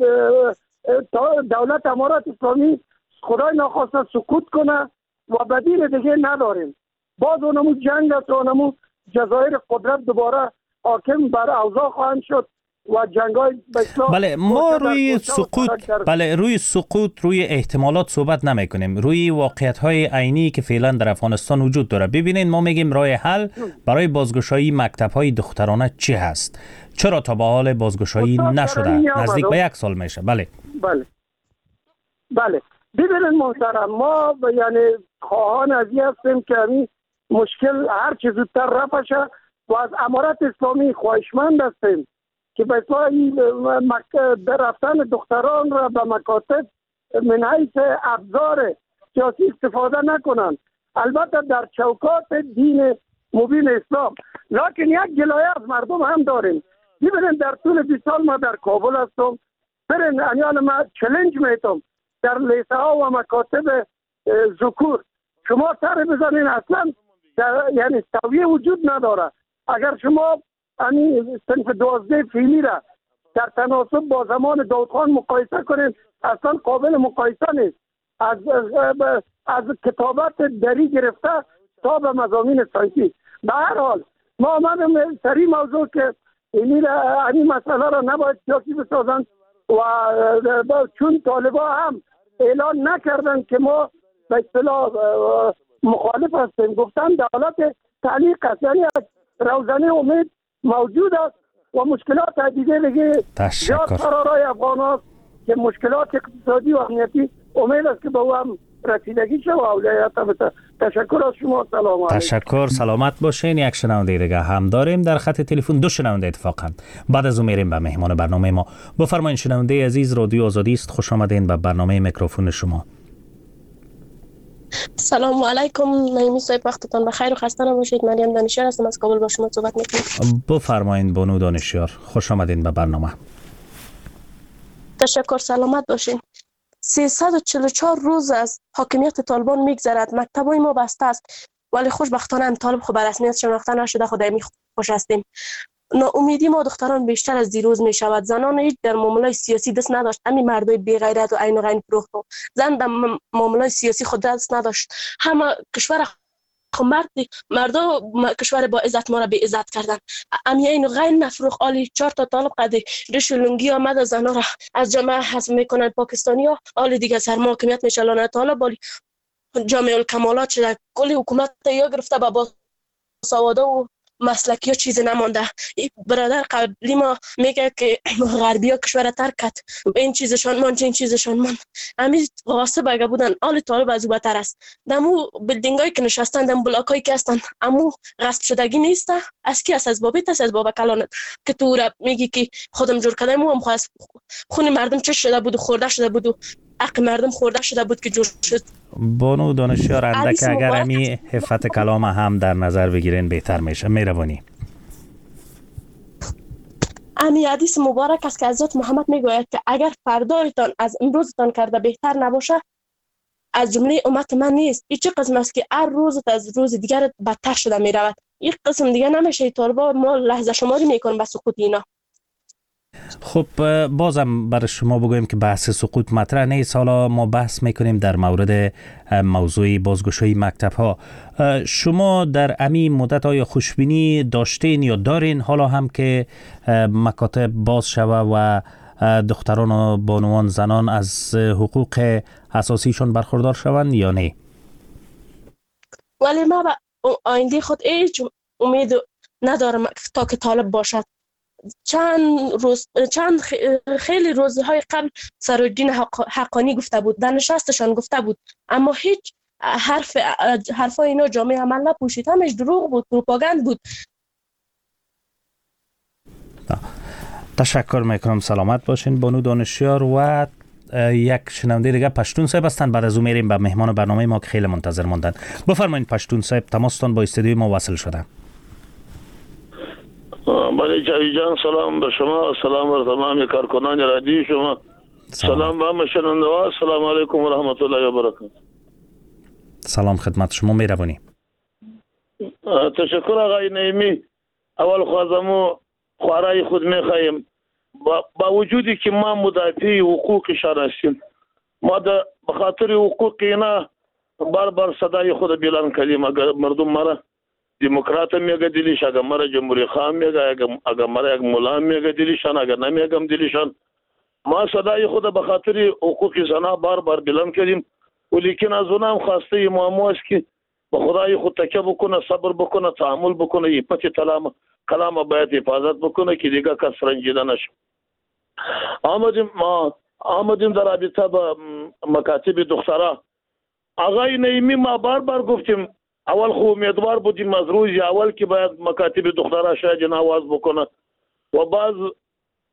[SPEAKER 17] دولت امارت اسلامی خدای ناخواسته سکوت کنه و بدیل دیگه نداریم. باز اونمو جنگ است و اونمو جزایر قدرت دوباره حاکم بر اوضاع خواهند شد و جنگای
[SPEAKER 9] بله ما روی سقوط بله روی سقوط روی احتمالات صحبت نمی کنیم روی واقعیت های عینی که فعلا در افغانستان وجود داره. ببینید ما میگیم راه حل برای بازگشایی مکتب های دخترانه چی هست؟ چرا تا به حال بازگشایی نشده؟ نزدیک به یک سال میشه. بله
[SPEAKER 17] بله بله ببینید محترم ما یعنی خواهان از این هستیم که همین مشکل هر چه زودتر رفع شد و از امارت اسلامی خواهشمند هستیم که به در رفتن دختران را به مکاتب من حیث ابزار سیاسی استفاده نکنند. البته در چوکات دین مبین اسلام. لکن یک گلایه از مردم هم داریم. ببینید در طول بیست سال ما در کابل هستم. برین انیان ما چلنج میتم در لیسه ها و مکاتب ذکور شما سر بزنین اصلا یعنی سویه وجود نداره. اگر شما یعنی صنف دوازده فیلی را در تناسب با زمان داود خان مقایسه کنین اصلا قابل مقایسه نیست. از از, از کتابت دری گرفته تا به مضامین سایتی. به هر حال ما آمدیم سری موضوع که این این مسئله را نباید سیاسی بسازند و چون طالبا هم اعلان نکردن که ما به اصطلاح مخالف هستیم، گفتن دولت تعلیق است، یعنی روزنه امید موجود است و مشکلات دیگه دیگه زیاد قرارای افغان هست که مشکلات اقتصادی و امنیتی امید است که با او هم رسیدگی شد. و تشکر از شما. سلام.
[SPEAKER 9] تشکر، سلامت باشین. یک شنونده دیگه هم داریم در خط تلفن، دو شنونده اتفاقا. بعد از اون میریم به مهمان برنامه ما. بفرمایید شنونده عزیز، رادیو آزادی است، خوش آمدین به برنامه میکروفون شما.
[SPEAKER 18] سلام علیکم، نایمی صاحب، وقتتان بخیر و خسته نباشید. مریم دانشیار هستم، از کابل با شما صحبت میکنم.
[SPEAKER 9] بفرمایید بانو دانشیار، خوش آمدین به برنامه.
[SPEAKER 18] تشکر، سلامت باشین. سیصد و چهل و چهار روز از حاکمیت طالبان میگذرد. مکتبای ما بسته است ولی خوشبختانه طالب خو به رسمیت شناخته نشده. خدای می خوش هستیم. ناامیدی ما دختران بیشتر از دیروز می شود. زنان هیچ در معاملات سیاسی دست نداشت. همین مردای بی غیرت و عین و غین فروخت. زن در معاملات سیاسی خود دست نداشت. همه کشور مرد مردا کشور با عزت ما را به عزت کردن. امیین غین نفروخ آلی چهار تا طالب قدی رش لنگی آمد از زنا را از جامعه حذف میکنن پاکستانی ها. آلی دیگه سر محاکمیت میشلانه طالب آلی جامعه الکمالات شده. کلی حکومت یا گرفته با سواده و مسلکی ها چیزی نمانده. برادر قبلی ما میگه که غربی ها کشور ترک کرد، این چیزشان مان این چیزشان مان. همین غاصب اگه بودن آل طالب از او بتر است. دمو بیلدینگ هایی که نشستن، دم بلاک هایی که هستن، امو غصب شدگی نیسته. از کی است؟ از بابیت است، از بابا کلانت که تو را میگی که خودم جور کردم و هم خواست خون مردم چه شده بود و خورده شده بود و حق مردم خورده شده بود که جور شد.
[SPEAKER 9] بانو دانشیار اندک اگر همی حفت کلام هم در نظر بگیرین بهتر میشه. مهربانی.
[SPEAKER 18] امی حدیث مبارک است که حضرت محمد میگوید که اگر فردایتان از امروزتان کرده بهتر نباشه از جمله امت من نیست. این چه قسم است که هر روزت از روز دیگر بدتر شده میرود. این قسم دیگه نمیشه. طالبا ما لحظه شماری میکنیم به سقوط اینا.
[SPEAKER 9] خب بازم برای شما بگویم که بحث سقوط مطرح نیست. حالا ما بحث میکنیم در مورد موضوع بازگشایی مکتب ها. شما در امی مدت های خوشبینی داشتین یا دارین حالا هم که مکاتب باز شوه و دختران و بانوان زنان از حقوق اساسیشون برخوردار شوند یا نه؟
[SPEAKER 18] ولی ما با آینده خود هیچ امید ندارم تا که طالب باشد. چند روز چند خیلی روزهای قبل سرالدین حقانی گفته بود، در نشستشان گفته بود، اما هیچ حرف حرفای اینا جامعه عمل نپوشید. همش دروغ بود، پروپاگاند بود.
[SPEAKER 9] تشکر میکنم، سلامت باشین بانو دانشیار. و یک شنونده دیگه پشتون صاحب هستن. بعد از اون میریم به مهمان برنامه ما که خیلی منتظر موندن. بفرمایید پشتون صاحب، تماستان با استودیوی ما وصل شده.
[SPEAKER 19] بله جاوید جان، سلام به شما، سلام بر تمام کارکنان رادیو شما، سلام به همه شنونده ها، سلام علیکم و رحمت الله و برکاته.
[SPEAKER 9] سلام خدمت شما، مهربانی.
[SPEAKER 19] تشکر آقای نعیمی. اول خواستم خوارای خود میخوایم با وجودی که ما مدافع حقوقشان هستیم، ما به خاطر حقوق اینا بار بار صدای خود بیان کردیم. اگر مردم مرا دموکرات میگه دلیش، اگر مرا جمهوری خواه میگه، اگر مرا یک مولا میگه دلیشان، اگر نمیگم دلیشان. ما صدای خود به خاطر حقوق زنان بار بار بیان کردیم. ولیکن از اونم خواسته معمو است که به خدای خود تکیه بکنه، صبر بکنه، تحمل بکنه، عفت کلام کلام باید حفاظت بکنه که دیگه کس رنجیده نشه. آمدیم ما آمدیم در رابطه با مکاتب دخترها. آقای نعیمی ما بار بار گفتیم، اول خو امیدوار بودیم از روز اول که باید مکاتب دخترها شاید نواز بکنه و بعض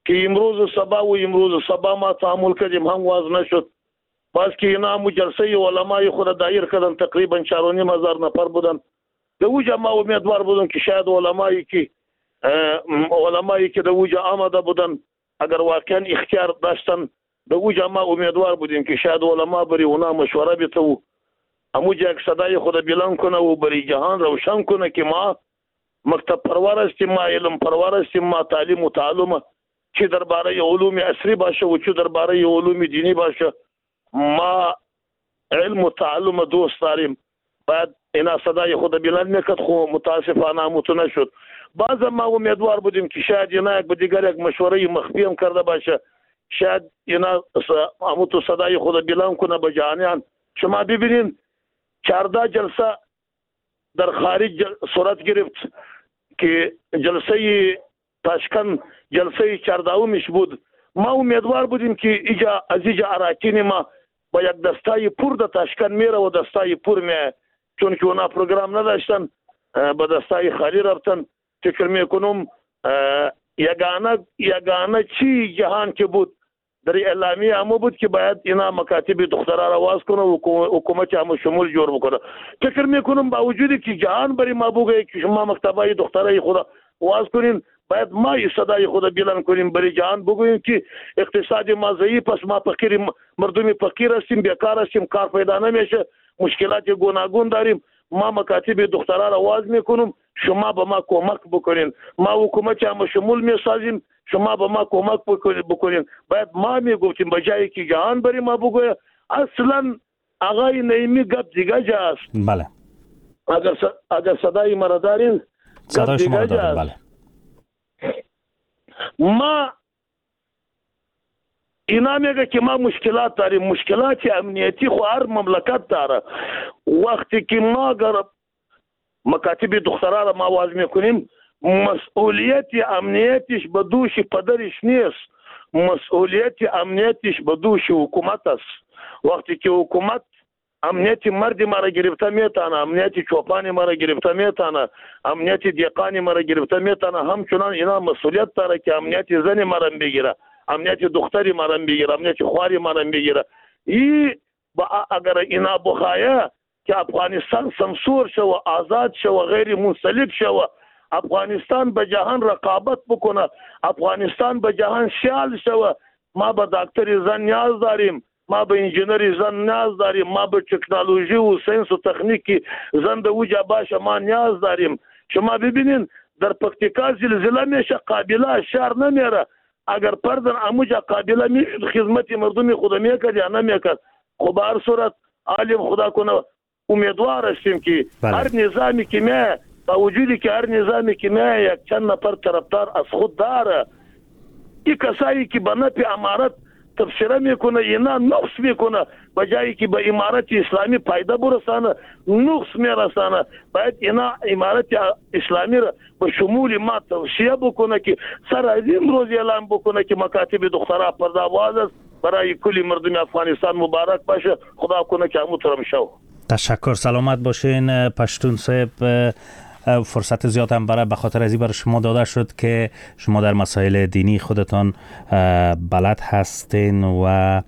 [SPEAKER 19] که امروز صبا و امروز صبا ما تعامل کردیم هم واز نشد. باز که اینا هم جلسه علمای خود دایر کردن، تقریبا چهار و نیم هزار نفر بودن. در اوجا ما امیدوار بودن که شاید علمایی که علمایی که در اوجا آمده بودن اگر واقعا اختیار داشتن، در اوجا ما امیدوار بودیم که شاید علما بری اونا مشوره بیته و هموجا یک صدای خود بلند کنه و بری جهان روشن کنه که ما مکتب پرور هستیم، ما علم پرور هستیم، ما تعلیم و تعلم چه درباره علوم عصری باشه و چه درباره علوم دینی باشه ما علم و تعلم دوست داریم. بعد اینا صدای خود بلند میکرد، خو متاسفانه متونه شد. بعض ما امیدوار بودیم که شاید اینا یک به دیگر یک مشوره مخفی هم کرده باشه، شاید اینا همونطور صدای خود بلند کنه به جهانیان. شما ببینید چهارده جلسه در خارج صورت گرفت که جلسه تاشکند جلسه چهاردهمیش بود. ما امیدوار بودیم که ایجا از ایجا اراکین ما با یک دستای پور در تاشکند میره و دستای پور میه، چون که اونا پروگرام نداشتن با دستای خالی رفتن. فکر میکنم یگانه یگانه چی جهان که بود در اعلامیه همو بود که باید اینا مکاتب دخترها را واز کنه و حکومت همو شمول جور بکنه. فکر میکنم با وجودی که جهان بری ما بگه که شما مکتبای دخترای خدا واز کنین، باید ما صدای خود بلند کنیم بری جهان بگوییم که اقتصاد ما ضعیف است، ما فقیر مردم فقیر هستیم، بیکار هستیم، کار پیدا نمیشه، مشکلات گوناگون داریم. ما مکاتب دخترها را واز میکنم، شما به ما کمک بکنین. ما حکومت هم شمول میسازیم، شما به ما کمک بکنین. باید ما میگفتیم به جایی که جهان بری ما بگویه. اصلا آقای نعیمی گپ دیگه جاست.
[SPEAKER 9] بله.
[SPEAKER 19] اگر س... اگر صدای مرا دارین
[SPEAKER 9] صدای شما داریم. بله.
[SPEAKER 19] ما اینا میگه که ما مشکلات داریم، مشکلات امنیتی خو هر مملکت داره. وقتی که ما اگر مکاتب دخترها را ما واز میکنیم، مسئولیت امنیتش به دوش پدرش نیست، مسئولیت امنیتش به دوش حکومت است. وقتی که حکومت امنیت مرد ما را گرفته میتانه، امنیت چوپان ما را گرفته میتانه، امنیت دیقان ما را گرفته میتانه، همچنان اینا مسئولیت داره که امنیت زن ما را بگیره، امنیت دختری ما را بگیره، امنیت خواری ما را بگیره. ای با اگر اینا بخواهی که افغانستان سمسور شو، آزاد شو، غیر منسلب شو، افغانستان به جهان رقابت بکنه، افغانستان به جهان شیال شو، ما به دکتر زن نیاز داریم، ما به انجینری زن نیاز داریم، ما به تکنولوژی و ساینس و تکنیکی زن در اوجا باشه ما نیاز داریم. شما ببینین در پکتیکا زلزله میشه، قابله شهر نمیره. اگر پردن اموجا قابله میشد خدمت مردم خدا میکرد یا نمیکرد. خب هر صورت عالم خدا کنه امیدوار هستیم که بله. هر نظامی که میه با وجودی که هر نظامی که میه یک چند نفر طرفدار از خود داره، این کسایی که به نفع امارت تبصره میکنه اینا نقص میکنه، به جایی که به امارت اسلامی پایده برسانه نقص میرسانه. باید اینا امارت اسلامی را به شمول ما توصیه بکنه که سر از این روز اعلام بکنه که مکاتب دخترها پرده‌واز است. برای کلی مردم افغانستان مبارک باشه، خدا کنه که همون ترم شو.
[SPEAKER 9] تشکر، سلامت باشین پشتون صاحب. فرصت زیاد هم برای به خاطر ازی برای شما داده شد که شما در مسائل دینی خودتان بلد هستین و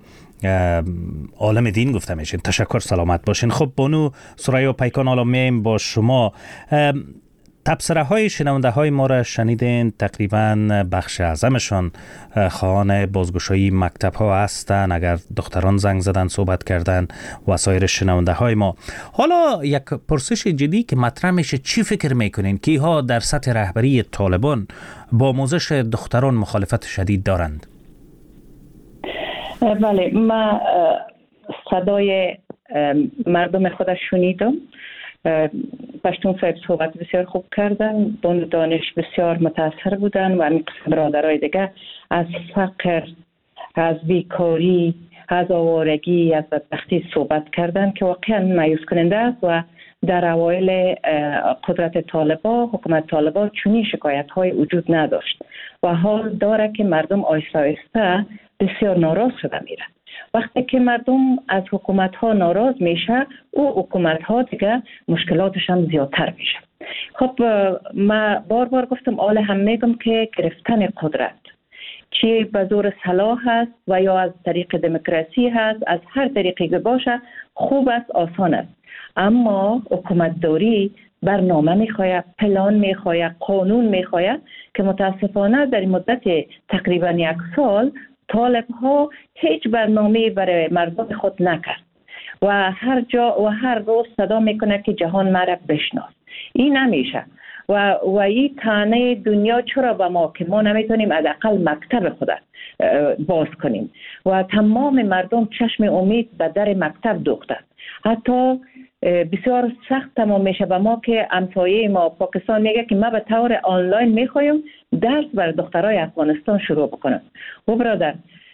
[SPEAKER 9] عالم دین گفته میشین. تشکر، سلامت باشین. خب بانو سریا پیکان، حالا میایم با شما. تبصره های شنونده های ما را شنیدین، تقریبا بخش اعظمشان خواهان بازگشایی مکتب ها هستند. اگر دختران زنگ زدن صحبت کردن و سایر شنونده های ما. حالا یک پرسش جدی که مطرح میشه، چی فکر میکنین که ها در سطح رهبری طالبان با آموزش دختران مخالفت شدید دارند؟
[SPEAKER 10] بله، ما صدای مردم خودش شنیدم. پشتون صاحب صحبت بسیار خوب کردن، بند دانش بسیار متاثر بودن و همین قسم برادرای دیگه از فقر، از بیکاری، از آوارگی، از بدبختی صحبت کردن که واقعا مایوس کننده است. و در اوایل قدرت طالبان، حکومت طالبان چنین شکایت های وجود نداشت و حال داره که مردم آهسته آهسته بسیار ناراض شده میره. وقتی که مردم از حکومت ها ناراض میشه، او حکومت ها دیگه مشکلاتش هم زیادتر میشه. خب ما بار بار گفتم، آله هم میگم که گرفتن قدرت چی به زور سلاح هست و یا از طریق دموکراسی هست، از هر طریقی که باشه خوب است، آسان است. اما حکومت داری برنامه میخواید، پلان میخواید، قانون میخواید که متاسفانه در مدت تقریبا یک سال طالب ها هیچ برنامه برای مردم خود نکرد و هر جا و هر روز صدا میکنه که جهان مرا بشناس. این نمیشه و و این تانه دنیا چرا به ما که ما نمیتونیم حداقل مکتب خود باز کنیم و تمام مردم چشم امید به در مکتب دوخته. حتی بسیار سخت تمام میشه به ما که همسایه ما پاکستان میگه که ما به طور آنلاین میخوایم درس بر دخترای افغانستان شروع بکنم. و برادر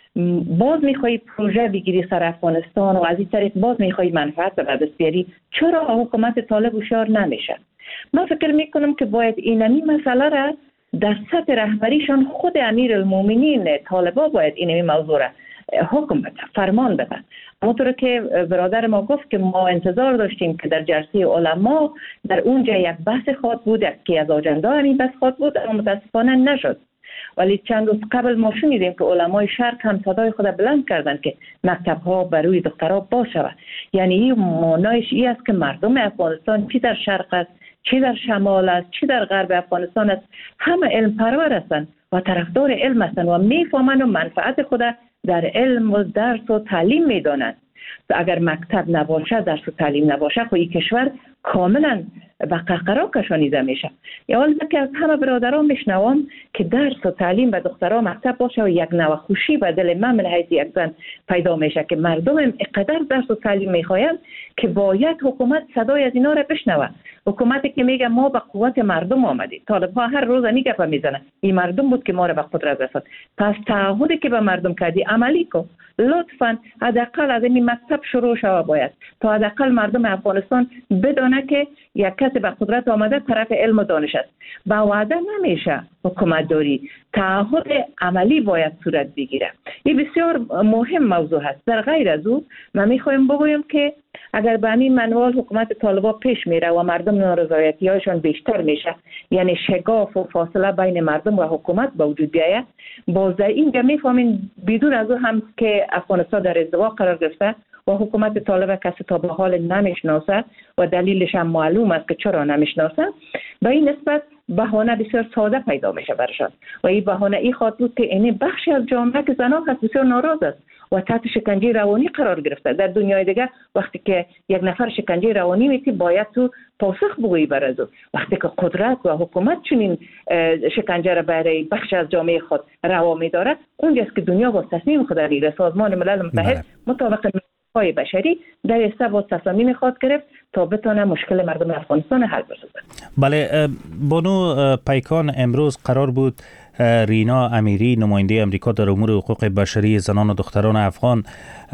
[SPEAKER 10] باز میخوایی پروژه بگیری سر افغانستان و از این طریق باز میخوایی منفعت به دست بیاری، چرا حکومت طالب هوشیار نمیشه؟ من فکر میکنم که باید اینمی مسئله را در سطح رهبریشان خود امیرالمومنین طالبا باید اینمی موضوع را حکم بده، فرمان بده. همونطور که برادر ما گفت که ما انتظار داشتیم که در جلسه علما در اونجا یک بحث خواهد بود که از آجنده همین بحث خواهد بود، اما متاسفانه نشد. ولی چند روز قبل ما شنیدیم که علمای شرق هم صدای خود بلند کردند که مکتب ها بر روی دخترها باز شود. یعنی این معنایش این است که مردم افغانستان چی در شرق است، چی در شمال است، چی در غرب افغانستان است، همه علم پرور هستند و طرفدار علم هستند و میفهمند و منفعت خود در علم و درس و تعلیم میدانند. اگر مکتب نباشه، درس و تعلیم نباشه، خب این کشور کاملا به قهقرا کشانیده میشه. یا حالا که از همه برادران میشنوم که درس و تعلیم به دخترها مکتب باشه و یک نوع خوشی به دل من من حیث یک زن پیدا میشه که مردم اینقدر درس و تعلیم میخواین که باید حکومت صدای از اینا را بشنوه. حکومتی که میگه ما به قوت مردم آمدیم، طالب ها هر روز این گپ میزنن این مردم بود که ما را به قدرت رساند. پس تعهدی که به مردم کردی عملی کن. لطفاً حداقل از این مکتب شروع شود باید تا حداقل مردم افغانستان بدونه که یک کسی به قدرت آمده طرف علم و دانش است. با وعده نمیشه حکومت داری، تعهد عملی باید صورت بگیره. این بسیار مهم موضوع هست. در غیر از او من میخوایم بگویم که اگر به همین منوال حکومت طالبا پیش میره و مردم نارضایتی هایشان بیشتر میشه، یعنی شگاف و فاصله بین مردم و حکومت به وجود بیاید، باز اینجا میفهمین بدون از او هم که افغانستان در ازدواج قرار گرفته و حکومت طالب کسی تا به حال نمیشناسه و دلیلش هم معلوم است که چرا نمیشناسه. به این نسبت بهانه بسیار ساده پیدا میشه برشان و این بهانه ای خواهد بود که این بخشی از جامعه که زنان هست بسیار ناراض است و تحت شکنجه روانی قرار گرفته. در دنیای دیگه وقتی که یک نفر شکنجه روانی میتی باید تو پاسخ بگویی بر از او. وقتی که قدرت و حکومت چنین شکنجه را برای بخش از جامعه خود روا میداره، اونجاست که دنیا با تصمیم خود میگیره. سازمان ملل متحد مطابق های بشری در ایسته با تصمیم خواهد گرفت تا بتونه مشکل مردم افغانستان حل بسازه.
[SPEAKER 9] بله بانو پیکان، امروز قرار بود رینا امیری نماینده امریکا در امور حقوق بشری زنان و دختران افغان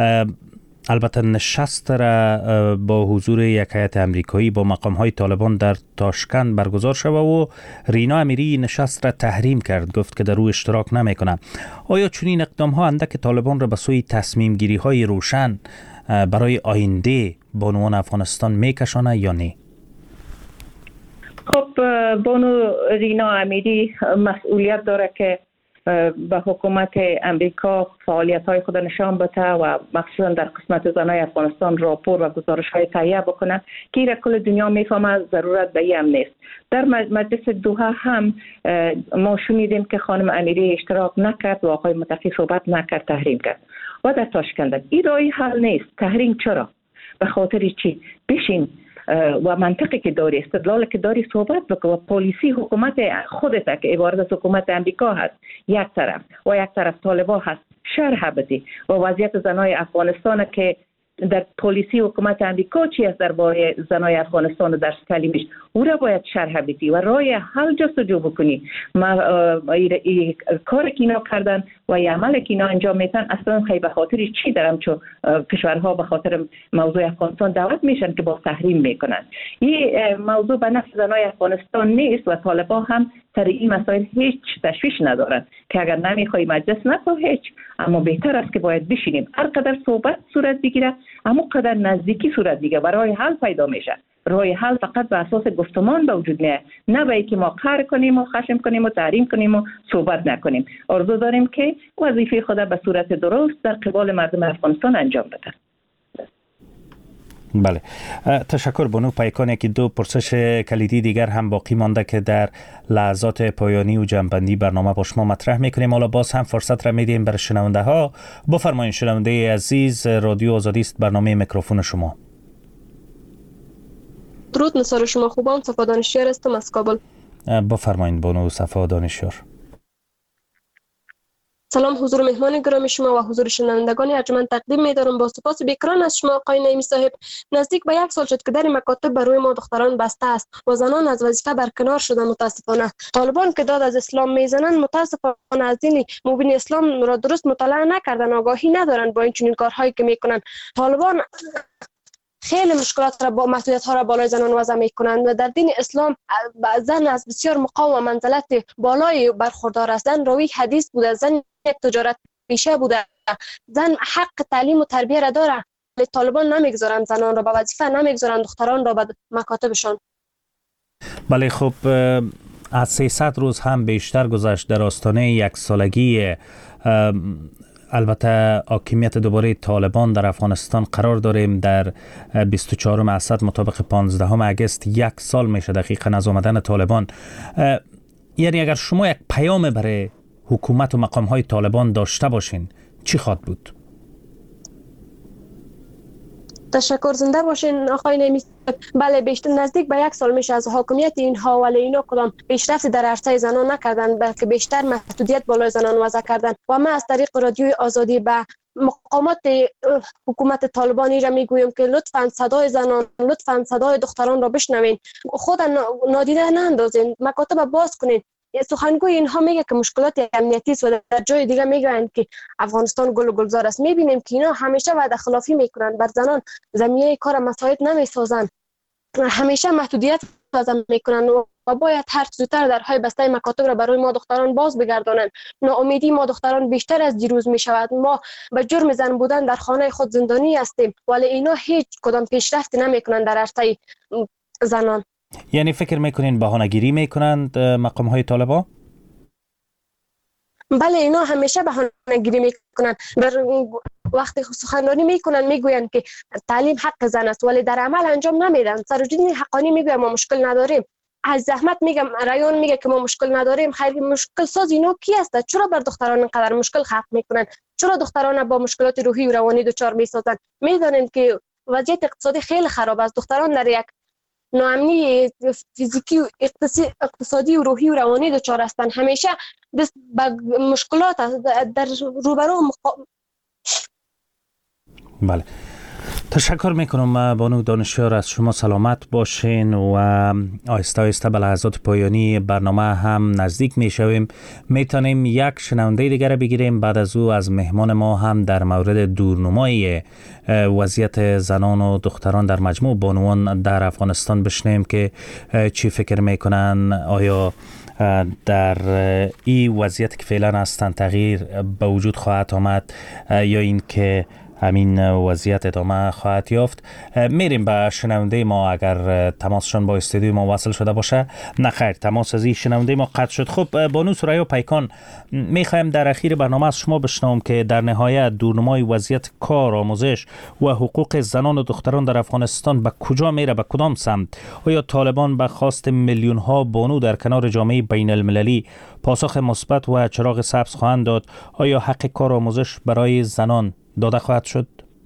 [SPEAKER 9] البته نشست را با حضور یک هیئت امریکایی با مقام‌های طالبان در تاشکند برگزار شد و رینا امیری نشست را تحریم کرد، گفت که در او اشتراک نمی‌کنه. آیا چنین اقدام‌ها اندک طالبان را به سوی تصمیم گیری‌های روشن برای آینده بانوان افغانستان می‌کشانه یا نه؟
[SPEAKER 10] خب بانو رینا امیری مسئولیت داره که به حکومت امریکا فعالیت‌های خود نشان بده و مخصوصا در قسمت زنای افغانستان راپور و گزارش‌های تهیه بکنه که این کل دنیا میفهمه ضرورت به این نیست. در مجلس دوحه هم ما شنیدیم که خانم امیری اشتراک نکرد و آقای متقی صحبت نکرد، تحریم کرد و در تاشکند. این رای حل نیست. تحریم چرا؟ به خاطر چی؟ بشین و منطقی که داری، استدلال که داری صحبت بکن و پالیسی حکومت خودت که عبارت از حکومت امریکا هست یک طرف و یک طرف طالبان هست شرح بدی و وضعیت زنای افغانستان که در پالیسی حکومت امریکا چی است درباره زنای افغانستان و در تعلیمش او را باید شرح بدی و رای حل جستجو بکنی. ما کار که اینا کردن و عمل که اینا انجام میتن اصلا خیلی به خاطر چی دارم چون کشورها به خاطر موضوع افغانستان دعوت میشن که با تحریم میکنن. این موضوع به نفع زنای افغانستان نیست و طالبان هم سر این مسائل هیچ تشویش ندارن که اگر نمیخوای مجلس نکن هیچ، اما بهتر است که باید بشینیم هر قدر صحبت صورت بگیره اما قدر نزدیکی صورت بگیره و راه حل پیدا میشه. راه حل فقط به اساس گفتمان به وجود میاد، نه به اینکه ما قهر کنیم و خشم کنیم و تحریم کنیم و صحبت نکنیم. آرزو داریم که وظیفه خود به صورت درست در قبال مردم افغانستان انجام بده.
[SPEAKER 9] بله، تشکر. بانو پیکان. یکی دو پرسش کلیدی دیگر هم باقی مانده که در لحظات پایانی و جنبندی برنامه با شما مطرح میکنیم. حالا باز هم فرصت را میدیم برای شنونده ها. بفرمایید شنونده عزیز، رادیو آزادی است، برنامه میکروفون شما.
[SPEAKER 18] درود نثار شما خوبان، صفا دانشیار هستم از کابل.
[SPEAKER 9] بفرمایید بانو صفا دانشیار.
[SPEAKER 18] سلام حضور مهمان گرامی شما و حضور شنوندگان ارجمند تقدیم می‌دارم. با سپاس بیکران از شما آقای نعیمی صاحب. نزدیک به یک سال شد که در مکاتب بر روی ما دختران بسته است و زنان از وظیفه برکنار شدن. متاسفانه طالبان که داد از اسلام میزنن متاسفانه از دین مبین اسلام را درست مطالعه نکردن، آگاهی ندارن با این چنین کارهایی که میکنن. طالبان خیلی مشکلات را با محدودیت ها را بالای زنان وضع میکنند و در دین اسلام زن از بسیار مقام و منزلت بالای برخوردار است. زن راوی حدیث بوده، زن یک تجارت پیشه بوده، زن حق تعلیم و تربیه را داره. طالبان نمیگذارند زنان را به وظیفه، نمیگذارند دختران را به مکاتبشان.
[SPEAKER 9] بله، خب از سیصد روز هم بیشتر گذشت در آستانه یک سالگی البته حاکمیت دوباره طالبان در افغانستان قرار داریم. در بیست و چهارم اسد مطابق پانزدهم اگست یک سال میشه دقیقاً از آمدن طالبان. یعنی اگر شما یک پیام برای حکومت و مقام های طالبان داشته باشین چی خواهد بود؟
[SPEAKER 18] تشکر، زنده باشین آقای نعیمی. بله، بیشتر نزدیک به یک سال میشه از حاکمیت اینها، ولی اینا کدام پیشرفت در عرصه زنان نکردن، بلکه بیشتر محدودیت بالای زنان وضع کردن. و من از طریق رادیوی آزادی به مقامات حکومت طالبانی را میگویم که لطفاً صدای زنان، لطفاً صدای دختران را بشنوین، خود نادیده ناندازین، مکاتب باز کنین. سخنگوی اینها میگه که مشکلات امنیتی است و در جای دیگه میگن که افغانستان گل و گلزار است. میبینیم که اینا همیشه وعده خلافی میکنن، بر زنان زمینه کار مساعد نمیسازن، همیشه محدودیت وضع میکنن و باید هر زودتر درهای بسته مکاتب را برای ما دختران باز بگردانند. ناامیدی ما دختران بیشتر از دیروز میشود. ما به جرم زن بودن در خانه خود زندانی هستیم، ولی اینا هیچ کدام پیشرفت نمیکنن در عرصه زنان.
[SPEAKER 9] یعنی فکر میکنین بهانه‌گیری میکنند مقام های طالبان؟
[SPEAKER 18] بله، اینا همیشه بهانه‌گیری میکنن. بر وقتی سخنرانی میکنن میگوین که تعلیم حق زن است، ولی در عمل انجام نمیدن. سروجین حقانی میگه ما مشکل نداریم، از زحمت میگم رایان میگه که ما مشکل نداریم. خیلی مشکل ساز اینا کی است؟ چرا بر دختران اینقدر مشکل خلق میکنن؟ چرا دختران با مشکلات روحی و روانی دچار میسازن؟ میدانند که وضعیت اقتصادی خیلی خراب است. دختران در یک ناامنی فیزیکی و اقتصادی و روحی و روانی دچار هستند. همیشه با مشکلات در روبرو مقا...
[SPEAKER 9] بله، تشکر میکنم بانو دانشیار. از شما سلامت باشین و آهسته آهسته به لحظات پایانی برنامه هم نزدیک میشویم. میتونیم یک شنونده دیگر بگیریم، بعد از او از مهمان ما هم در مورد دورنمای وضعیت زنان و دختران در مجموع بانوان در افغانستان بشنیم که چی فکر میکنن. آیا در این وضعیت که فعلا هستن تغییر به وجود خواهد آمد یا این که همین وضعیت ادامه خواهد یافت؟ میریم به شنونده ما اگر تماسشان با استودیو ما وصل شده باشه. نه خیر، تماس از این شنونده ما قطع شد. خب بانو ثریا پیکان، میخوایم در اخیر برنامه از شما بشنوم که در نهایت دورنمای وضعیت کار، آموزش و حقوق زنان و دختران در افغانستان به کجا میره، به کدام سمت؟ آیا طالبان به خواست میلیون ها بانو در کنار جامعه بین المللی پاسخ مثبت و چراغ سبز خواهند داد؟ آیا حق کار و آموزش برای زنان داده خواهد شد؟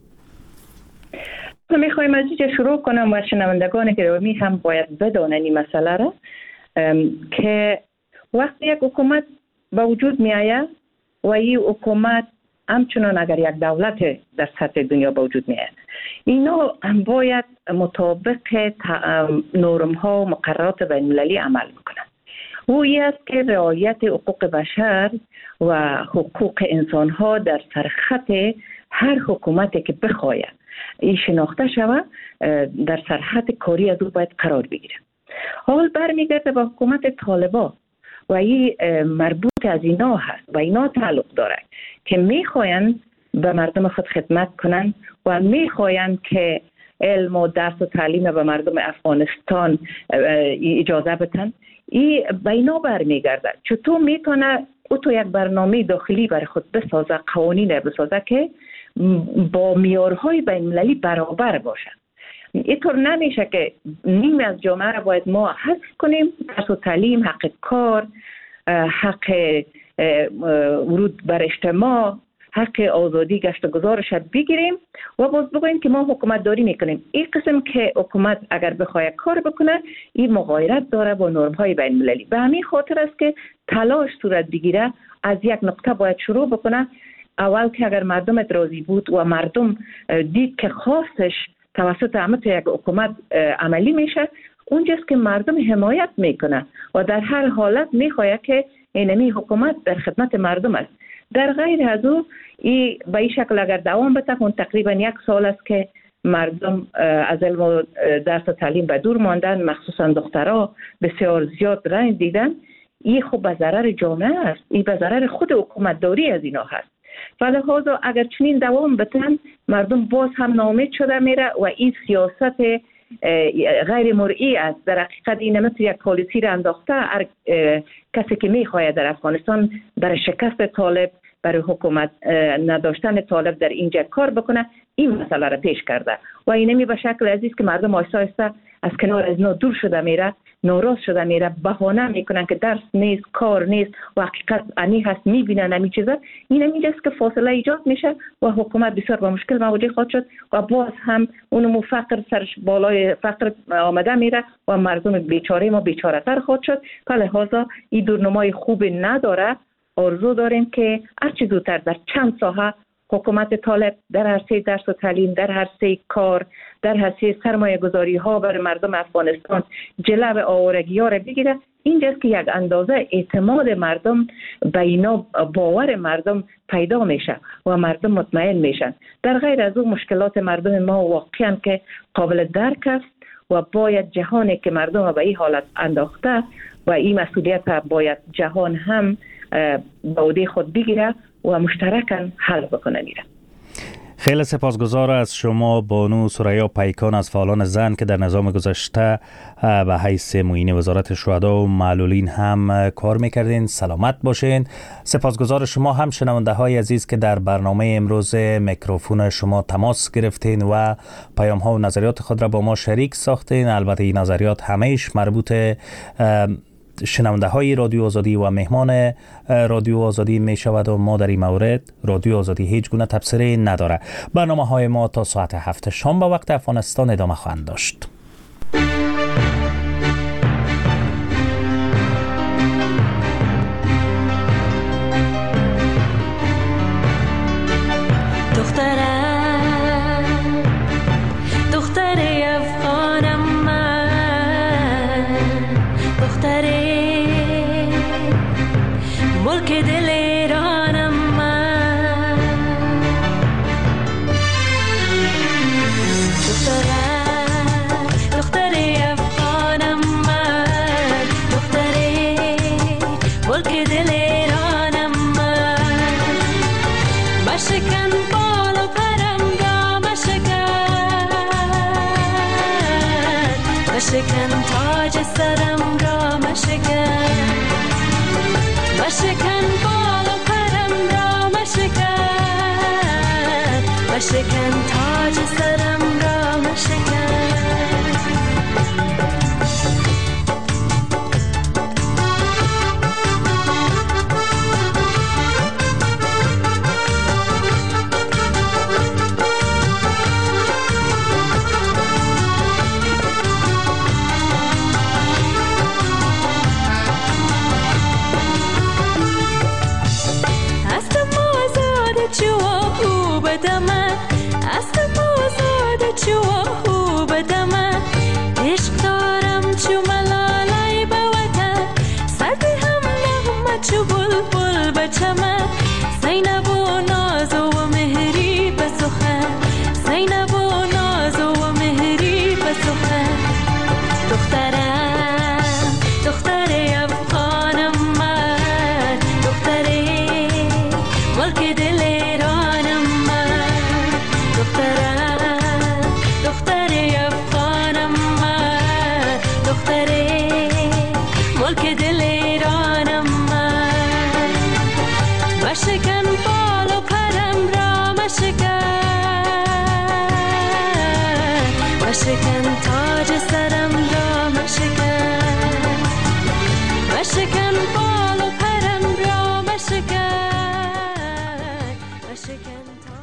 [SPEAKER 10] میخوایم از اینجا شروع کنم و شنوندگان گرامی هم باید بدانن این مسئله را که وقتی یک حکومت به وجود می آید و این حکومت همچنان اگر یک دولت در سطح دنیا به وجود می آید، اینا باید مطابق نرم ها و مقررات بین المللی عمل بکنند. او این است که رعایت حقوق بشر و حقوق انسان ها در سرخط هر حکومتی که بخواید این شناخته شود در سرحد کاری از او باید قرار بگیره. حال برمیگرده به حکومت طالبان. و این مربوط از اینا هست و اینا تعلق داره که میخواین به مردم خود خدمت کنن و میخواین که علم و درس و تعلیم به مردم افغانستان اجازه بدن. این به اینا برمیگرده. چطور میتونه او تو یک برنامه داخلی برای خود بسازه، قوانین بسازه که با معیارهای بین المللی برابر باشه. اینطور نمیشه که نیمی از جامعه را باید ما حذف کنیم، درس و تعلیم، حق کار، حق ورود بر اجتماع، حق آزادی گشت و گذارش بگیریم و باز بگوییم که ما حکومت داری میکنیم. این قسم که حکومت اگر بخواد کار بکنه این مغایرت داره با نرم های بین المللی. به همین خاطر است که تلاش صورت بگیره از یک نقطه باید شروع بکنه. اول که اگر مردم راضی بود و مردم دید که خواستش توسط همه یک حکومت عملی میشه، اونجاست که مردم حمایت میکنه و در هر حالت میخواد که اینمی حکومت در خدمت مردم است. در غیر از او ای به این شکل اگر دوام بده، اون تقریبا یک سال است که مردم از علم و درس و تعلیم به دور ماندن، مخصوصا دخترها بسیار زیاد رنج دیدن. این خب به ضرر جامعه است، این به ضرر خود حکومت داری از اینا هست. فلهذا اگر چنین دوام بدن مردم باز هم ناامید شده میره و این سیاست غیر مرئی است. در حقیقت این مثل یک پالیسی را انداخته. هر کسی که میخواهد در افغانستان برای شکست طالب، برای حکومت نداشتن طالب در اینجا کار بکنه، این مسئله را پیش کرده و اینمی به شکل عزیز که مردم آهسته آهسته از کنار از اینا دور شده میره، ناراض شده میره، بهانه میکنن که درس نیست، کار نیست و حقیقت انی هست، میبینن همین چیزا. این همینجاست که فاصله ایجاد میشه و حکومت بسیار با مشکل مواجه خواهد شد و باز هم اونمو فقر سرش بالای فقر آمده میره و مردم بیچاره ما بیچاره تر خواهد شد. لذا این دورنمای خوب نداره. آرزو داریم که هرچی زودتر در چند ساحه حکومت طالب در عرصه درس و تعلیم، در عرصه کار، در عرصه سرمایه گذاری ها برای مردم افغانستان جلو آوارگی ها را بگیره. اینجاست که یک اندازه اعتماد مردم به اینا، باور مردم پیدا میشه و مردم مطمئن میشن. در غیر از اون مشکلات مردم ما واقعا که قابل درک است و باید جهانی که مردم به این حالت انداخته و این مسئولیت باید جهان هم به عهده خود بگیره و مشترکاً حل بکنه میره.
[SPEAKER 9] خیلی سپاسگزار از شما بانو ثریا پیکان از فعالان زن که در نظام گذشته به حیث معین وزارت شهدا و معلولین هم کار میکردین. سلامت باشین. سپاسگزار شما هم شنونده های عزیز که در برنامه امروز میکروفون شما تماس گرفتین و پیام ها و نظریات خود را با ما شریک ساختین. البته این نظریات همهش مربوط شنونده های رادیو آزادی و مهمان رادیو آزادی می شود و ما در این مورد رادیو آزادی هیچ گونه تبصره نداره. برنامه های ما تا ساعت هفت شام به وقت افغانستان ادامه خواهند داشت.
[SPEAKER 20] مشکن تاج سرم را مشکن، مشکن بال و پرم را مشکن، مشکن تاج سرم را مشکن. دخترم دختر افغانم شکن و شکن